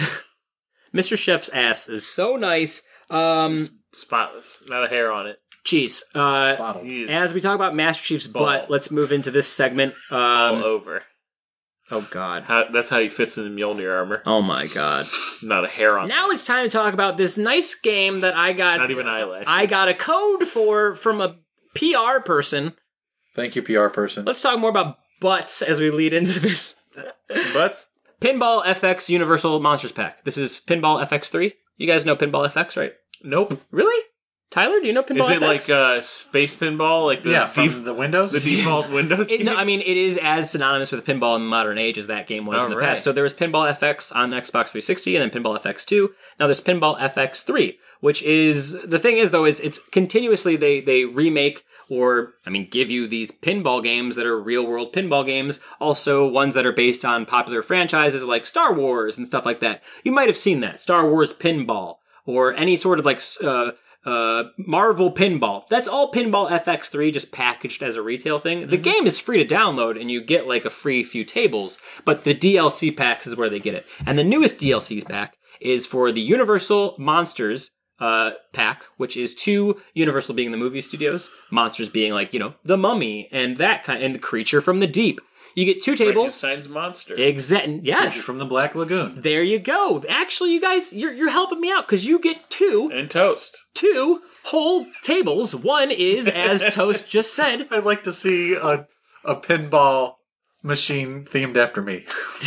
Mister Chef's ass is so nice. Um, Spotless. Not a hair on it. Jeez. Uh, Bottle. He is as we talk about Master Chief's Bald. butt, let's move into this segment. all Um, over. oh, God. How, that's how he fits in the Mjolnir armor. Oh, my God. Not a hair on. Now it's time to talk about this nice game that I got. Not even eyelashes. I got a code for from a P R person. Thank you, P R person. Let's talk more about butts as we lead into this. Butts. Pinball F X Universal Monsters Pack. This is Pinball F X three. You guys know Pinball F X, right? Nope. Really? Tyler, do you know Pinball Is it F X? like uh, space pinball? Like the yeah, from def- the Windows? the default Windows? It, no, game? I mean, it is as synonymous with pinball in the modern age as that game was in the All right. past. So there was Pinball F X on Xbox three sixty and then Pinball F X two. Now there's Pinball F X three, which is, the thing is though, is it's continuously they, they remake or, I mean, give you these pinball games that are real world pinball games. Also ones that are based on popular franchises like Star Wars and stuff like that. You might have seen that. Star Wars Pinball or any sort of like, uh, Uh, Marvel Pinball. That's all Pinball F X three just packaged as a retail thing. The game is free to download and you get like a free few tables, but the D L C packs is where they get it. And the newest D L C pack is for the Universal Monsters uh, pack, which is two, Universal being the movie studios, Monsters being like, you know, the Mummy and that kind, and the Creature from the Deep. You get two tables. Frankenstein's monster. Exactly. Yes. From the Black Lagoon. There you go. Actually, you guys, you're you're helping me out because you get two. And toast. Two whole tables. One is, as Toast just said, I'd like to see a, a pinball machine themed after me.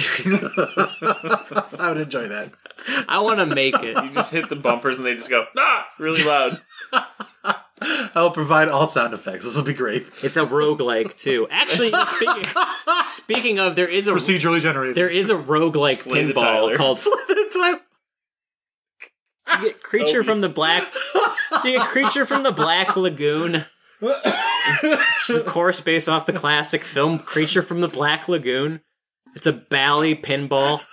I would enjoy that. I want to make it. You just hit the bumpers and they just go, ah, really loud. I'll provide all sound effects. This will be great. It's a roguelike too. Actually, speaking, speaking of, there is a Procedurally generated. there is a roguelike Slay the pinball Tyler. called you get Creature Toby. from the Black. You get Creature from the Black Lagoon. Which is, of course, based off the classic film Creature from the Black Lagoon. It's a bally pinball.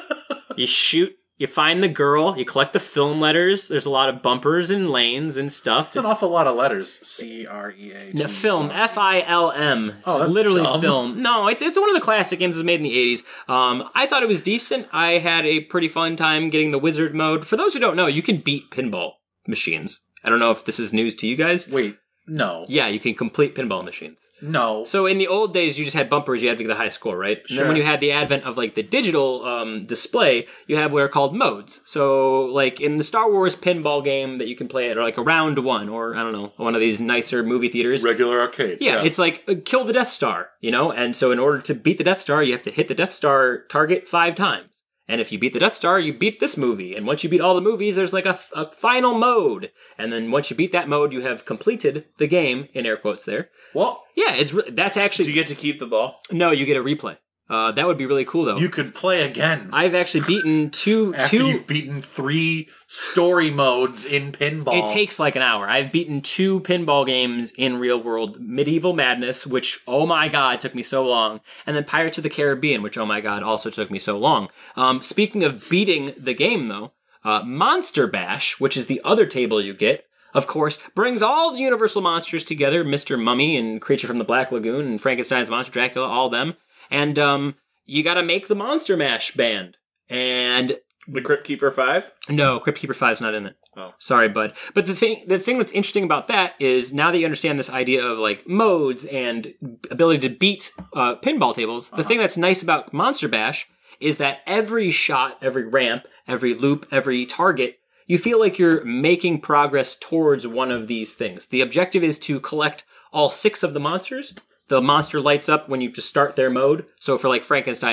You shoot, you find the girl, you collect the film letters. There's a lot of bumpers and lanes and stuff. It's an awful lot of letters. C R E A. No, film, F I L M. Oh, that's literally dumb. film. No, it's it's one of the classic games that was made in the eighties. Um, I thought it was decent. I had a pretty fun time getting the wizard mode. For those who don't know, you can beat pinball machines. I don't know if this is news to you guys. Wait, no. Yeah, you can complete pinball machines. No. So in the old days, you just had bumpers. You had to get the high score, right? And then Sure. when you had the advent of like the digital um, display, you have what are called modes. So like in the Star Wars pinball game that you can play at, or like a round one, or I don't know, one of these nicer movie theaters. Regular arcade. Yeah, it's like uh, kill the Death Star, you know? And so in order to beat the Death Star, you have to hit the Death Star target five times. And if you beat the Death Star, you beat this movie. And once you beat all the movies, there's like a, a final mode. And then once you beat that mode, you have completed the game, in air quotes there. Well, Yeah, it's re- that's Do actually... you get to keep the ball? No, you get a replay. Uh, that would be really cool, though. you could play again I've actually beaten two... after two you've beaten three story modes in pinball. It takes like an hour. I've beaten two pinball games in real world. Medieval Madness, which, oh my god, took me so long. And then Pirates of the Caribbean, which, oh my god, also took me so long. Um, speaking of beating the game, though, uh, Monster Bash, which is the other table you get, of course, brings all the Universal monsters together, Mister Mummy and Creature from the Black Lagoon and Frankenstein's Monster, Dracula, all them. And um, you gotta make the Monster Mash band. And The Crypt Keeper five? no, Crypt Keeper five's not in it. Oh. Sorry, bud. But the thing, the thing that's interesting about that is now that you understand this idea of like modes and ability to beat uh, pinball tables, the thing that's nice about Monster Bash is that every shot, every ramp, every loop, every target, you feel like you're making progress towards one of these things. The objective is to collect all six of the monsters. The monster lights up when you just start their mode. So for like Frankenstein, it's just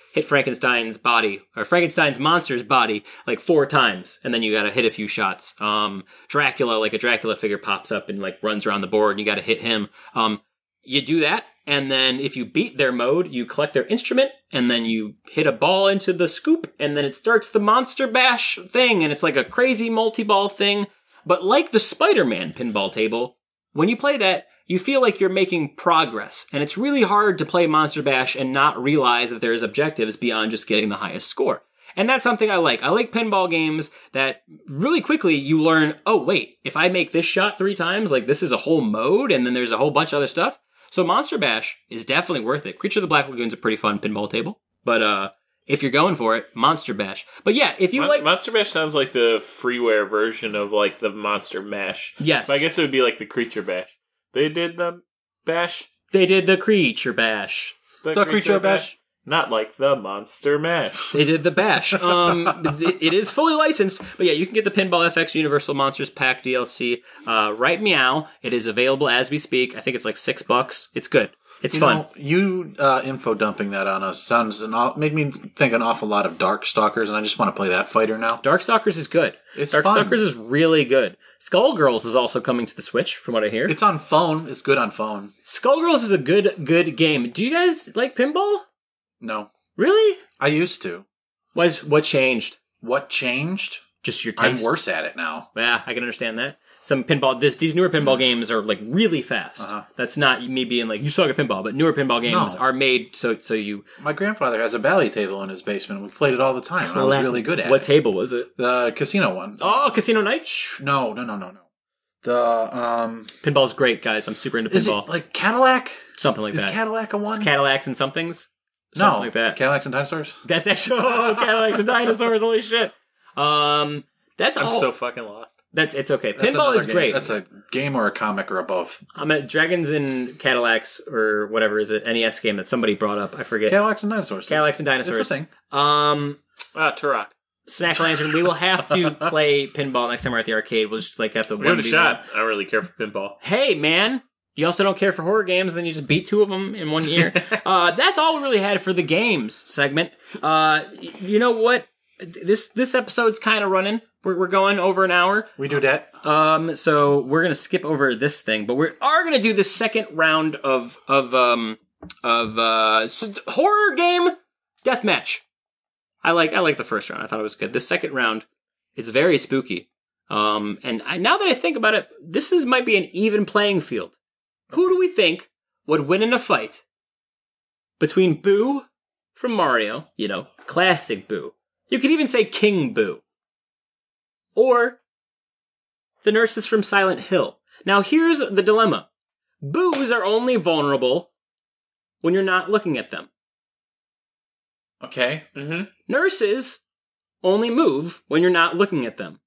hit Frankenstein's body, or Frankenstein's monster's body, like four times, and then you gotta hit a few shots. Um, Dracula, like a Dracula figure pops up and like runs around the board, and you gotta hit him. Um, you do that, and then if you beat their mode, you collect their instrument, and then you hit a ball into the scoop, and then it starts the Monster Bash thing, and it's like a crazy multi-ball thing. But like the Spider-Man pinball table, when you play that, you feel like you're making progress, and it's really hard to play Monster Bash and not realize that there's objectives beyond just getting the highest score. And that's something I like. I like pinball games that really quickly you learn, oh wait, if I make this shot three times, like this is a whole mode, and then there's a whole bunch of other stuff. So Monster Bash is definitely worth it. Creature of the Black Lagoon's a pretty fun pinball table, but uh, if you're going for it, Monster Bash. But yeah, if you Mon- like... Monster Bash sounds like the freeware version of like the Monster Mash. Yes. But I guess it would be like the Creature Bash. They did the Bash? They did the Creature Bash. The Creature Bash. Not like the Monster Mash. They did the Bash. Um, it is fully licensed, but yeah, you can get the Pinball F X Universal Monsters Pack D L C uh, right meow. It is available as we speak. I think it's like six bucks. It's good. It's you fun. Know, you uh, info dumping that on us sounds an aw- made me think an awful lot of Darkstalkers, and I just want to play that fighter now. Darkstalkers is good. It's Darkstalkers fun. is really good. Skullgirls is also coming to the Switch, from what I hear. It's on phone. It's good on phone. Skullgirls is a good, good game. Do you guys like pinball? No, Really? I used to. What's what changed? What changed? Just your taste. I'm worse at it now. Yeah, I can understand that. Some pinball, this, these newer pinball games are like really fast. Uh-huh. That's not me being like, you suck at pinball, but newer pinball games No. are made so so you... My grandfather has a bally table in his basement. We played it all the time. And I was really good at What it. table was it? The casino one. Oh, Casino Nights? No, no, no, no, no. The um, Pinball's great, guys. I'm super into is pinball. it like Cadillac? Something like Is that. Cadillac a one? It's Cadillacs and somethings? no, Something like that. Cadillacs and dinosaurs. That's actually... Oh, Cadillacs and dinosaurs. Holy shit. Um, that's I'm all... so fucking lost. That's It's okay. That's Pinball another is game. great. That's a game or a comic or a both. I'm at Dragons and Cadillacs, or whatever is it, N E S game that somebody brought up. I forget. Cadillacs and dinosaurs. Cadillacs and dinosaurs. It's a thing. Um... Ah, Turok. Snack Lantern, we will have to play pinball next time we're at the arcade. We'll just like have to We have a one v shot. one. I don't really care for pinball. Hey, man. You also don't care for horror games, then you just beat two of them in one year. uh, that's all we really had for the games segment. Uh, you know what? This this episode's kind of running. We're, we're going over an hour. We do that. Um, so we're gonna skip over this thing, but we are gonna do the second round of of um of uh so horror game deathmatch. I like I like the first round. I thought it was good. The second round is very spooky. Um, and I, now that I think about it, this is might be an even playing field. Who do we think would win in a fight between Boo from Mario, you know, classic Boo. You could even say King Boo. Or the nurses from Silent Hill. Now here's the dilemma. Boos are only vulnerable when you're not looking at them. Okay. Mm-hmm. Nurses only move when you're not looking at them.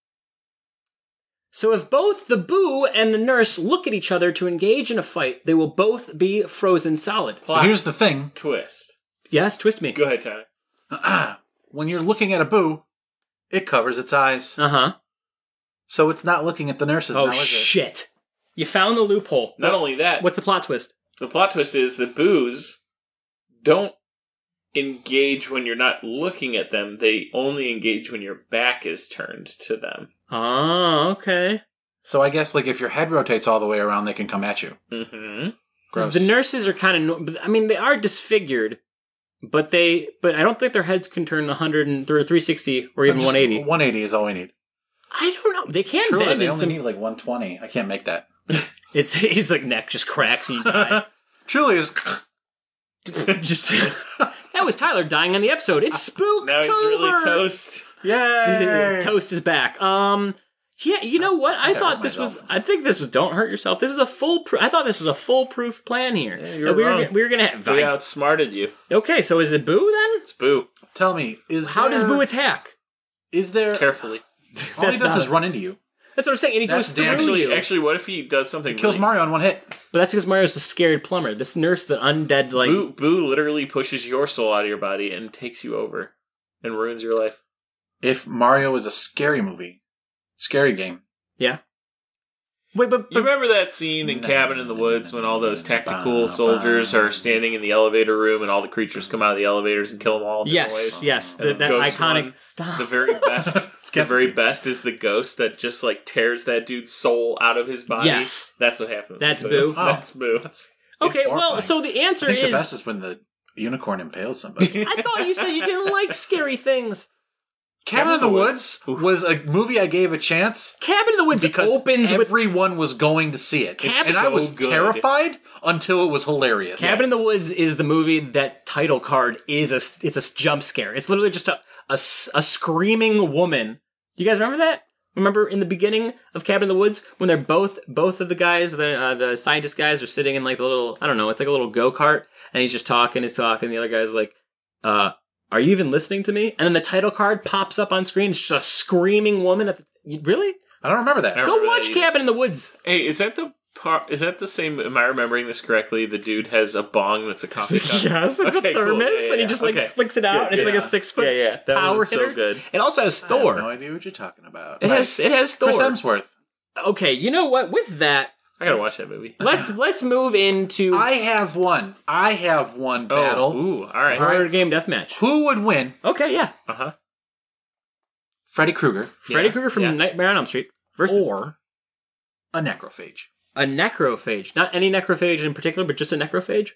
So if both the Boo and the nurse look at each other to engage in a fight, they will both be frozen solid. So here's the thing. Twist. Yes, twist me. Go ahead, Tyler. When you're looking at a boo, it covers its eyes. Uh-huh. So it's not looking at the nurses Oh, now, is it? shit. You found the loophole. Not only that, What's the plot twist? the plot twist is that boos don't engage when you're not looking at them. They only engage when your back is turned to them. Oh, okay. So I guess like if your head rotates all the way around, they can come at you. Mm-hmm. Gross. The nurses are kind of, I mean, they are disfigured, but they, but I don't think their heads can turn one hundred and three sixty or even Just one eighty. one eighty is all we need. I don't know. They can Truly, bend they in only some. need like one twenty. I can't make that. It's he's like neck just cracks and you die. Truly is. Just that was Tyler dying on the episode. It's Spooktober. Now he's really toast. Yay! Toast is back. Um, yeah, you know what? I Yeah, thought I this was. don't. I think this was. Don't hurt yourself. This is a full. Pro- I thought this was a foolproof plan here. Yeah, you're That we were. wrong. gonna- We were gonna have. We outsmarted you. Okay, so is it Boo then? It's Boo. Tell me, is How there, does Boo attack? Is there? Carefully. All he That's does not is a- run into you. That's what I'm saying. And he That's goes through damn- Actually, you. actually, what if he does something? Kills really- Mario in one hit. But that's because Mario's a scared plumber. This nurse is an undead, like... Boo, Boo literally pushes your soul out of your body and takes you over and ruins your life. If Mario is a scary movie, scary game, Yeah. Wait, but, You but remember that scene in Cabin in the Woods when all those tactical soldiers are standing in the elevator room and all the creatures come out of the elevators and kill them all in different yes, ways? yes, the, And that Ghost iconic. one, Stop. The very best. The very best is the ghost that just like tears that dude's soul out of his body. Yes. That's what happens. That's with Boo. Boo. That's Boo. Okay, well, horrifying. so the answer I think is. the best is when the unicorn impales somebody. I thought you said you didn't like scary things. Cabin in the Woods was a movie I gave a chance Cabin in the Woods because opens with everyone was going to see it. Cabin- and I so was good. terrified until it was hilarious. Cabin in the Woods is the movie that title card is a it's a jump scare. It's literally just a a, s- a screaming woman. You guys remember that? Remember in the beginning of Cabin in the Woods when they're both both of the guys, the uh, the scientist guys, are sitting in like the little I don't know, it's like a little go kart, and he's just talking, he's talking. And the other guy's like, uh. Are you even listening to me? And then the title card pops up on screen. It's just a screaming woman. At the, really? I don't remember that. I Go remember watch that either. Cabin in the Woods. Hey, is that the part? Is that the same? Am I remembering this correctly? The dude has a bong that's a coffee cup. Yes, it's Okay, a cool. thermos, Yeah, yeah, and he yeah. just like Okay. flicks it out. Good, and it's good. like a six foot Yeah, yeah. That power one was so hitter. good. It also has I Thor. have no idea what you're talking about. It has it has Thor. Chris Hemsworth. Okay, you know what? With that, I gotta watch that movie. let's let's move into I have one. I have one Oh, battle. ooh, all right. horror game deathmatch. Who would win? Okay, yeah. Uh huh. Freddy Krueger Freddy Yeah, Krueger from yeah. Nightmare on Elm Street versus or a necrophage? a necrophage. Not any necrophage in particular, but just a necrophage.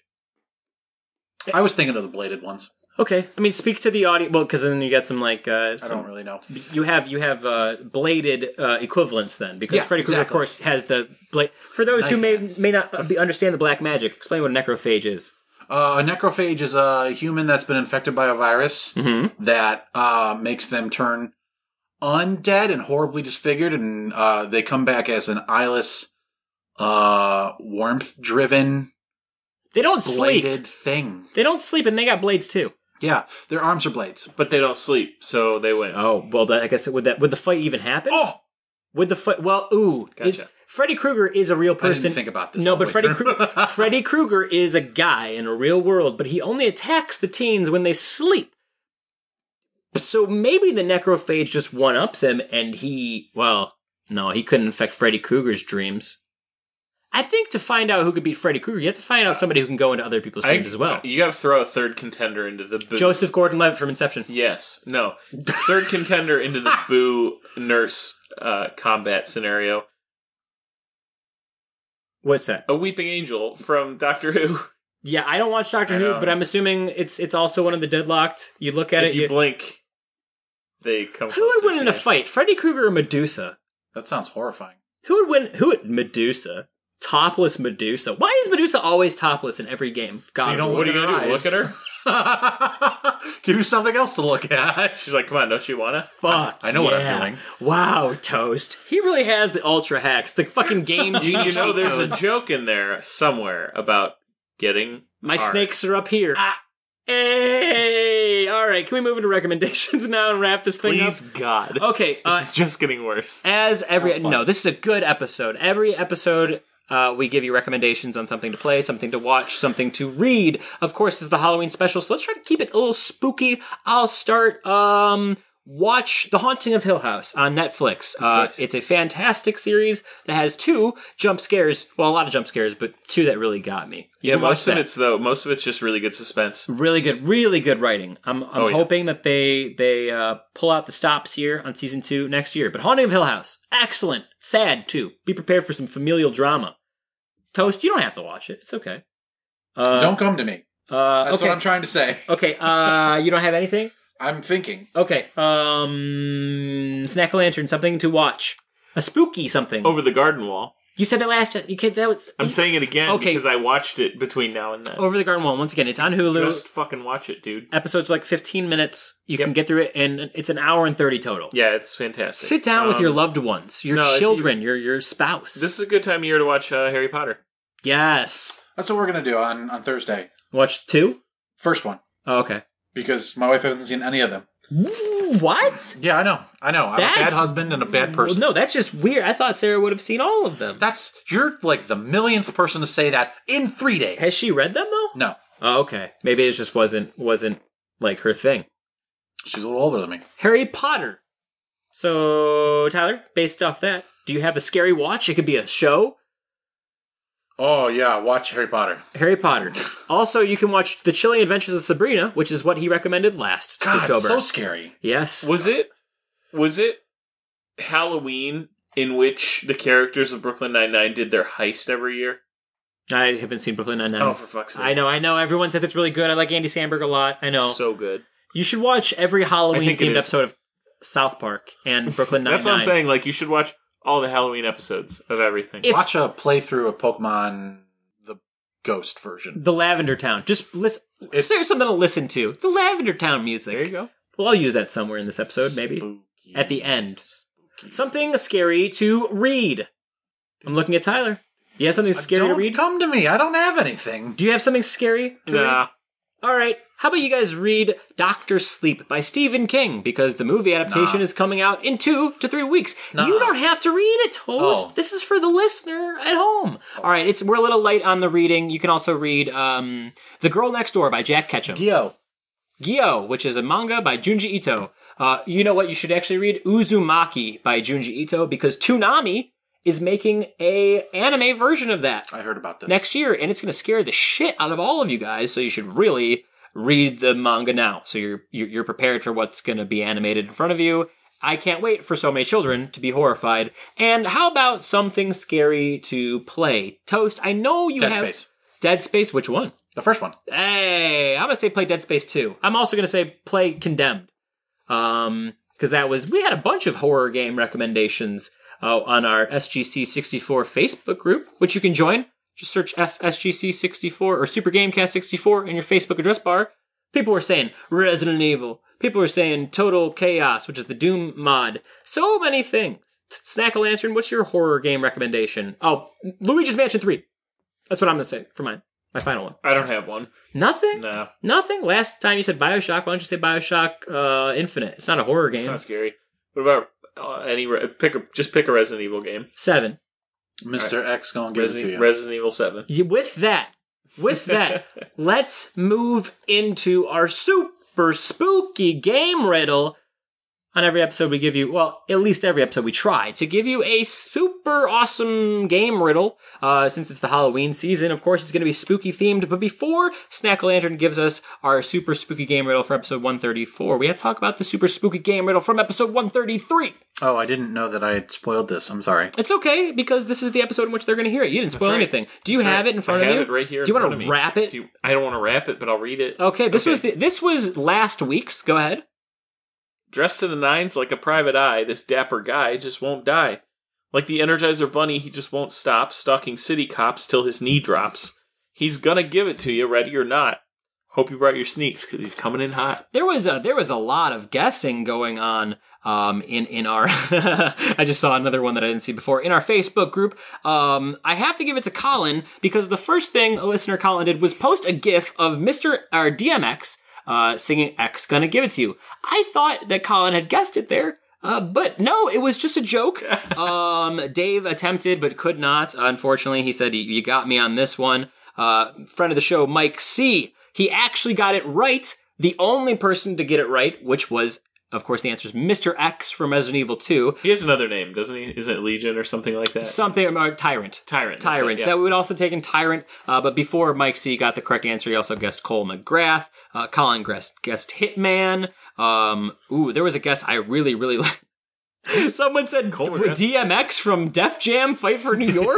I was thinking of the bladed ones. Okay, I mean, speak to the audience. Well, because then you got some like uh, I some, don't really know. you have you have uh, bladed uh, equivalents then, because Yeah, Freddy Krueger, of exactly. course, has the blade. For those who Knife may hands. may not be, understand the black magic, explain what a necrophage is. Uh, a necrophage is a human that's been infected by a virus Mm-hmm. that uh, makes them turn undead and horribly disfigured, and uh, they come back as an eyeless, uh, warmth-driven, They don't sleep. bladed thing. They don't sleep, and they got blades too. Yeah, their arms are blades. But they don't sleep, so they win. Oh well, that, I guess it, would that would the fight even happen? Oh, Would the fight? Well, ooh, Gotcha. is Freddy Krueger is a real I person. didn't think about this. No, all the but way Freddy through. Krueger, Freddy Krueger is a guy in a real world, but he only attacks the teens when they sleep. So maybe the necrophage just one ups him, and he well, no, he couldn't infect Freddy Krueger's dreams. I think to find out who could beat Freddy Krueger, you have to find out somebody who can go into other people's dreams as well. You got to throw a third contender into the Boo. Joseph Gordon-Levitt from Inception. Yes. No. Third contender into the Boo nurse uh, combat scenario. What's that? A weeping angel from Doctor Who. Yeah, I don't watch Doctor I Who, know. but I'm assuming it's it's also one of the deadlocked. You look at If it. you You, blink, they come. who would closer win in to a you. fight, Freddy Krueger or Medusa? That sounds horrifying. Who would win? Who would Medusa? Topless Medusa. Why is Medusa always topless in every game? God, So you don't What look are you at gonna her do? Look at eyes. her? Give you something else to look at. She's like, "Come on, don't you wanna?" fuck. I know what I'm yeah. doing. Wow, Toast. He really has the ultra hacks. The fucking game genie. You know, cheat there's a codes. joke in there somewhere about getting My hard. snakes are up here. Ah. Hey, all right. Can we move into recommendations now and wrap this thing Please, up? God. Okay. Uh, This is just getting worse. As every That's fine. no, this is a good episode. Every episode, uh, we give you recommendations on something to play, something to watch, something to read. Of course, it's the Halloween special, so let's try to keep it a little spooky. I'll start. Um, watch The Haunting of Hill House on Netflix. Uh, choice. it's a fantastic series that has two jump scares. Well, a lot of jump scares, but two that really got me. You Yeah, can watch most of that. it's though. Most of it's just really good suspense. Really good, really good writing. I'm, I'm Oh, yeah. hoping that they they uh, pull out the stops here on season two next year. But Haunting of Hill House, excellent, sad too. Be prepared for some familial drama. Toast, you don't have to watch it. It's okay. Uh, Don't come to me. Uh, That's okay. what I'm trying to say. Okay. Uh, you don't have anything. I'm thinking. Okay. Um, Snack a Lantern, something to watch. A spooky something. Over the garden wall. You said it last time. You can't. That was. I'm saying it again Okay. because I watched it between now and then. Over the Garden Wall. Once again, it's on Hulu. Just fucking watch it, dude. Episodes are like fifteen minutes. You Yep. can get through it, and it's an hour and thirty total. Yeah, it's fantastic. Sit down with Um, your loved ones, your no, if children, your your spouse. This is a good time of year to watch uh, Harry Potter. yes. That's what we're gonna do on, on Thursday. Watch two. First one. Oh, okay. Because my wife hasn't seen any of them. What? Yeah, I know. I know. I'm a That's- bad husband and a bad person. Well, no, that's just weird. I thought Sarah would have seen all of them. That's you're like the millionth person to say that in three days. Has she read them though? No. Oh, okay. Maybe it just wasn't wasn't like her thing. She's a little older than me. Harry Potter. So Tyler, based off that, Do you have a scary watch? It could be a show. Oh, yeah, watch Harry Potter. Harry Potter. Also, you can watch The Chilling Adventures of Sabrina, which is what he recommended last God, October. so scary. Yes. Was it was it Halloween in which the characters of Brooklyn Nine-Nine did their heist every year? I haven't seen Brooklyn Nine-Nine. Oh, for fuck's sake. I know, I know. Everyone says it's really good. I like Andy Samberg a lot. I know. So good. You should watch every I think it Halloween-themed is. episode of South Park and Brooklyn Nine-Nine. That's what I'm saying. Like, you should watch all the Halloween episodes of everything. If- Watch a playthrough of Pokemon, the Ghost version. The Lavender Town. Just listen. It's- There's something to listen to. The Lavender Town music. There you go. Well, I'll use that somewhere in this episode, maybe. Spooky. At the end. Something scary to read. I'm looking at Tyler. You have something scary Don't to read? come to me. I don't have anything. Do you have something scary to Nah. read? All right. How about you guys read Doctor Sleep by Stephen King? Because the movie adaptation Nah. is coming out in two to three weeks. Nah. You don't have to read it, Toast. Oh. This is for the listener at home. All right. It's we're a little light on the reading. You can also read um, The Girl Next Door by Jack Ketchum. Gyo. Gyo, which is a manga by Junji Ito. Uh, you know what you should actually read? Uzumaki by Junji Ito, because Toonami is making a anime version of that I heard about this. next year, and it's going to scare the shit out of all of you guys. So you should really read the manga now, so you're you're, you're prepared for what's going to be animated in front of you. I can't wait for so many children to be horrified. And how about something scary to play? Toast, I know you Dead have Space. Dead Space. Which one? The first one. Hey, I'm gonna say play Dead Space two. I'm also gonna say play Condemned, um, because that was we had a bunch of horror game recommendations uh, on our S G C sixty-four Facebook group, which you can join. Just search F S G C sixty-four or Super Gamecast sixty-four in your Facebook address bar. People were saying Resident Evil. People were saying Total Chaos, which is the Doom mod. So many things. Snack a Lantern, what's your horror game recommendation? Oh, Luigi's Mansion three. That's what I'm gonna say for mine. My final one. I don't have one. Nothing? No. Nothing? Last time you said Bioshock, why don't you say Bioshock uh, Infinite? It's not a horror It's game. not scary. What about uh, any... Re- pick a, just pick a Resident Evil game. Seven. Mister X gonna give it to Resident, you. Resident Evil seven. Y- With that, with that, let's move into our super spooky game riddle. On every episode we give you, well, at least every episode we try to give you a super awesome game riddle. Uh, since it's the Halloween season, of course, it's going to be spooky themed. But before Snack Lantern gives us our super spooky game riddle for episode one thirty-four, we have to talk about the super spooky game riddle from episode one thirty-three. Oh, I didn't know that I had spoiled this. I'm sorry. It's okay, because this is the episode in which they're going to hear it. You didn't spoil right. anything. Do you That's have right. it in front I of have you? it right here Do you in want front to of me. wrap it? Do you- I don't want to wrap it, but I'll read it. Okay, this Okay. was the, this was last week's. Go ahead. Dressed to the nines like a private eye, this dapper guy just won't die. Like the Energizer Bunny, he just won't stop, stalking city cops till his knee drops. He's gonna give it to you, ready or not. Hope you brought your sneaks, because he's coming in hot. There was a there was a lot of guessing going on um, in in our. I just saw another one that I didn't see before in our Facebook group. Um, I have to give it to Colin, because the first thing a listener Colin did was post a GIF of Mister or D M X uh, singing "X Gonna Give It to You." I thought that Colin had guessed it there. Uh, but no, it was just a joke. Um, Dave attempted but could not. Unfortunately, he said, "You got me on this one." Uh, friend of the show, Mike C. He actually got it right. The only person to get it right, which was, of course, the answer is Mister X from Resident Evil two. He has another name, doesn't he? Isn't it Legion or something like that? Something, uh, Tyrant. Tyrant. that's Tyrant. it, yeah. That we would also take in Tyrant. Uh, but before Mike C got the correct answer, he also guessed Cole McGrath. Uh, Colin guessed, guessed Hitman. Um, ooh, there was a guess I really, really liked. Someone said McGrath. D M X from Def Jam Fight for New York.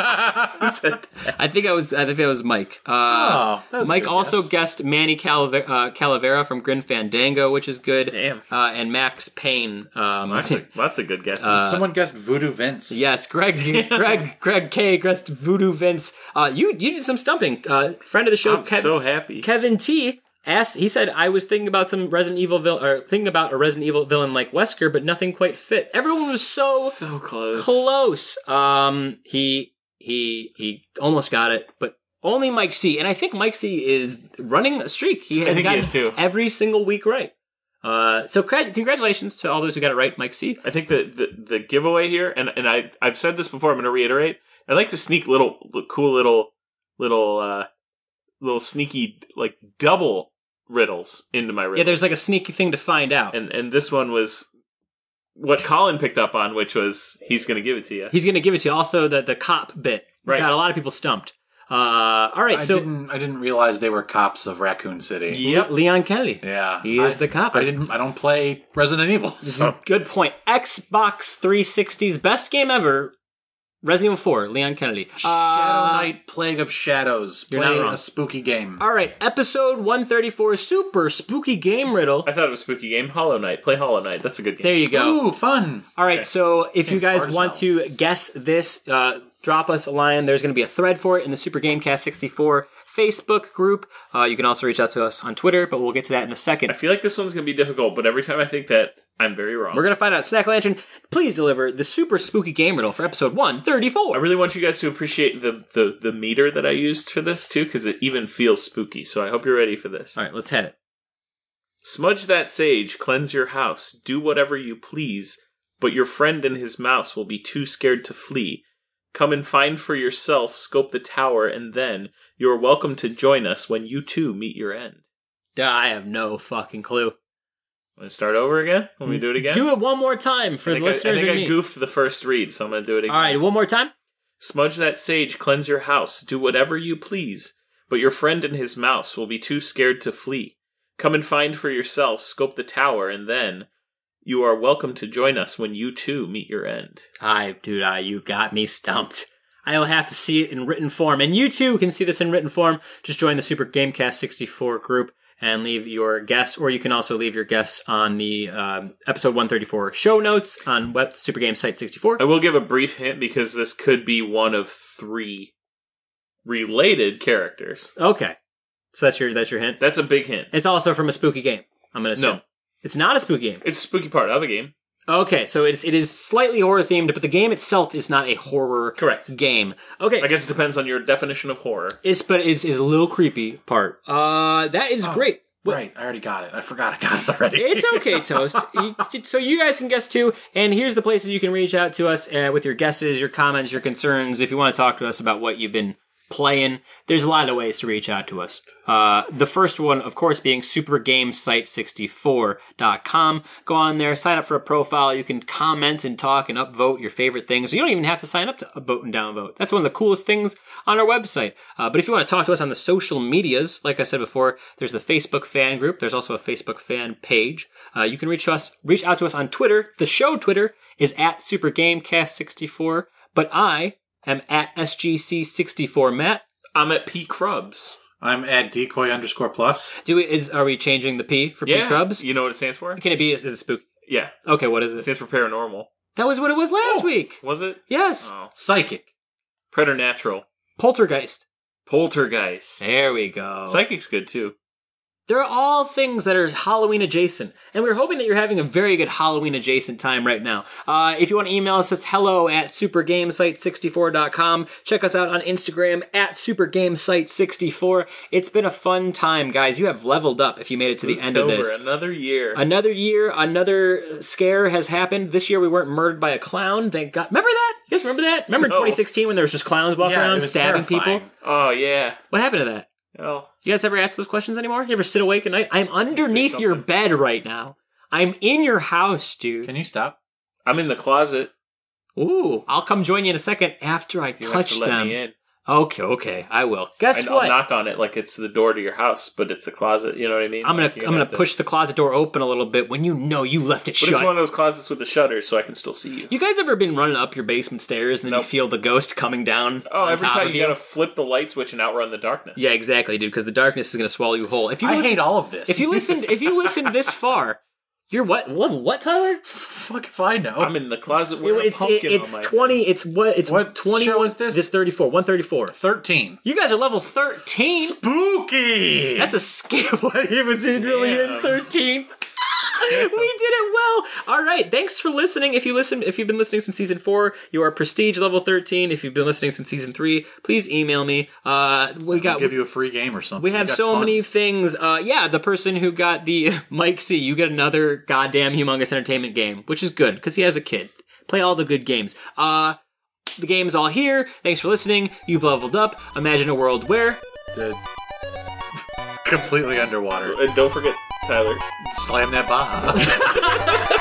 Who said that? I think I was. I think that was Mike. Uh, Oh, that was a Mike good also guess. guessed Manny Calaver- uh, Calavera from Grin Fandango, which is good. Damn. Uh, and Max Payne. Um, Lots of, lots of good guesses. Uh, Someone guessed Voodoo Vince. yes, Greg. Greg. Greg K. guessed Voodoo Vince. Uh, you you did some stumping. Uh, friend of the show, I'm Kev- so happy. Kevin T. asked. He said, "I was thinking about some Resident Evil villain, or thinking about a Resident Evil villain like Wesker, but nothing quite fit." Everyone was so so close. close. Um, he he he almost got it, but only Mike C. And I think Mike C. is running a streak. He has I think he gotten is, too. every single week right. Uh, so cra- congratulations to all those who got it right, Mike C. I think the, the, the giveaway here, and, and I, I've said this before, I'm going to reiterate, I like to sneak little, cool little, little, uh, little sneaky, like, double riddles into my riddles. Yeah, there's like a sneaky thing to find out. And, and this one was what Colin picked up on, which was he's going to give it to you. He's going to give it to you. Also, the, the cop bit. Right. Got a lot of people stumped. Uh, all right, I so... didn't. I didn't realize they were cops of Raccoon City. Yep. Leon Kennedy. Yeah, He is I- the cop. I didn't. I don't play Resident Evil. So. Good point. Xbox three sixty's best game ever, Resident Evil four, Leon Kennedy. Shadow Uh, Knight, Plague of Shadows. You're Play not wrong. a spooky game. All right, episode one thirty-four, super spooky game riddle. I thought it was a spooky game. Hollow Knight. Play Hollow Knight. That's a good game. There you go. Ooh, fun! All right, Okay. so if you Game's guys hard want as to guess this, uh, drop us a line. There's going to be a thread for it in the Super Gamecast sixty-four Facebook group. Uh, you can also reach out to us on Twitter, but we'll get to that in a second. I feel like this one's going to be difficult, but every time I think that, I'm very wrong. We're going to find out. Snack Lantern, please deliver the super spooky game riddle for episode one I thirty-four. really want you guys to appreciate the, the, the meter that I used for this, too, because it even feels spooky. So I hope you're ready for this. All right, let's head it. Smudge that sage, cleanse your house, do whatever you please, but your friend and his mouse will be too scared to flee. Come and find for yourself, scope the tower, and then you are welcome to join us when you too meet your end. I have no fucking clue. Want to start over again? Want me to do it again? Do it one more time for I the think, I, I, listeners think and I me. goofed the first read, so I'm going to do it again. All right, one more time. Smudge that sage, cleanse your house, do whatever you please, but your friend and his mouse will be too scared to flee. Come and find for yourself, scope the tower, and then you are welcome to join us when you too meet your end. I, dude, I, you've got me stumped. I'll have to see it in written form. And you too can see this in written form. Just join the Super Gamecast sixty-four group and leave your guess, or you can also leave your guess on the um, episode one thirty-four show notes on web, Super Game Site sixty-four. I will give a brief hint because this could be one of three related characters. Okay. So that's your that's your hint. That's a big hint. It's also from a spooky game, I'm going to assume. No. It's not a spooky game. It's a spooky part of a game. Okay, so it's, it is slightly horror themed, but the game itself is not a horror Correct. game. Okay. I guess it depends on your definition of horror. It's, but it's, is a little creepy part. Uh, that is Oh. great. What- Right, I already got it. I forgot I got it already. It's okay, Toast. You- so you guys can guess too, and here's the places you can reach out to us uh, with your guesses, your comments, your concerns. If you want to talk to us about what you've been playing, there's a lot of ways to reach out to us. Uh, the first one, of course, being super game site sixty-four dot com. Go on there, sign up for a profile. You can comment and talk and upvote your favorite things. You don't even have to sign up to upvote and downvote. That's one of the coolest things on our website. Uh, but if you want to talk to us on the social medias, like I said before, there's the Facebook fan group. There's also a Facebook fan page. Uh, you can reach to us, reach out to us on Twitter. The show Twitter is at Super Gamecast sixty-four, but I am at S G C sixty-four Matt. I'm at P. Krubs. I'm at decoy underscore plus. Do we, is are we changing the P for Yeah. P Krubs? You know what it stands for? Can it be? Is it spooky? Yeah. Okay, what is It it? stands for paranormal. That was what it was last Oh. week. Was it? Yes. Oh. Psychic. Preternatural. Poltergeist. Poltergeist. There we go. Psychic's good too. They're all things that are Halloween adjacent. And we're hoping that you're having a very good Halloween adjacent time right now. Uh, if you want to email us, it's hello at super game site sixty-four dot com. Check us out on Instagram at super game site sixty-four. It's been a fun time, guys. You have leveled up if you made it to the end of Spooktober, this. Another year. Another year, another scare has happened. This year we weren't murdered by a clown. Thank God. Remember that? You guys remember that? Remember in No. twenty sixteen when there was just clowns walking Yeah, it around was stabbing terrifying. people? Oh yeah. What happened to that? Well, You guys ever ask those questions anymore? You ever sit awake at night? I'm underneath your something. bed right now. I'm in your house, dude. Can you stop? I'm in the closet. Ooh, I'll come join you in a second after I You touch have to let them. me in. Okay, okay, I will. Guess And what? I'll knock on it like it's the door to your house, but it's a closet. You know what I mean? I'm gonna Like, you're I'm gonna have to- push the closet door open a little bit when you know you left it But shut. it's one of those closets with the shutters, so I can still see you. You guys ever been running up your basement stairs and then Nope. you feel the ghost coming down? Oh, on every top time of you gotta flip the light switch and outrun the darkness. Yeah, exactly, dude. Because the darkness is gonna swallow you whole. If you I listen, hate all of this. if you listened, if you listened this far, you're what level? What, Tyler? Fuck if I know. I'm in the closet with a It's pumpkin it's on my twenty. It's what? It's What twenty. show is this? This thirty-four. One thirty-four. thirteen. You guys are level thirteen. Spooky! That's a scare. What it was? It really is Damn. thirteen. We did it well. All right. Thanks for listening. If you listen, if you've been listening since season four, you are prestige level thirteen. If you've been listening since season three, please email me. Uh, we I'll got. give you a free game or something. We have got so many tons. things. Uh, yeah, the person who got the Mike C, you get another goddamn humongous entertainment game, which is good because he has a kid. Play all the good games. Uh, the game's all here. Thanks for listening. You've leveled up. Imagine a world where. To- completely underwater. And don't forget, Tyler. Slam that baja.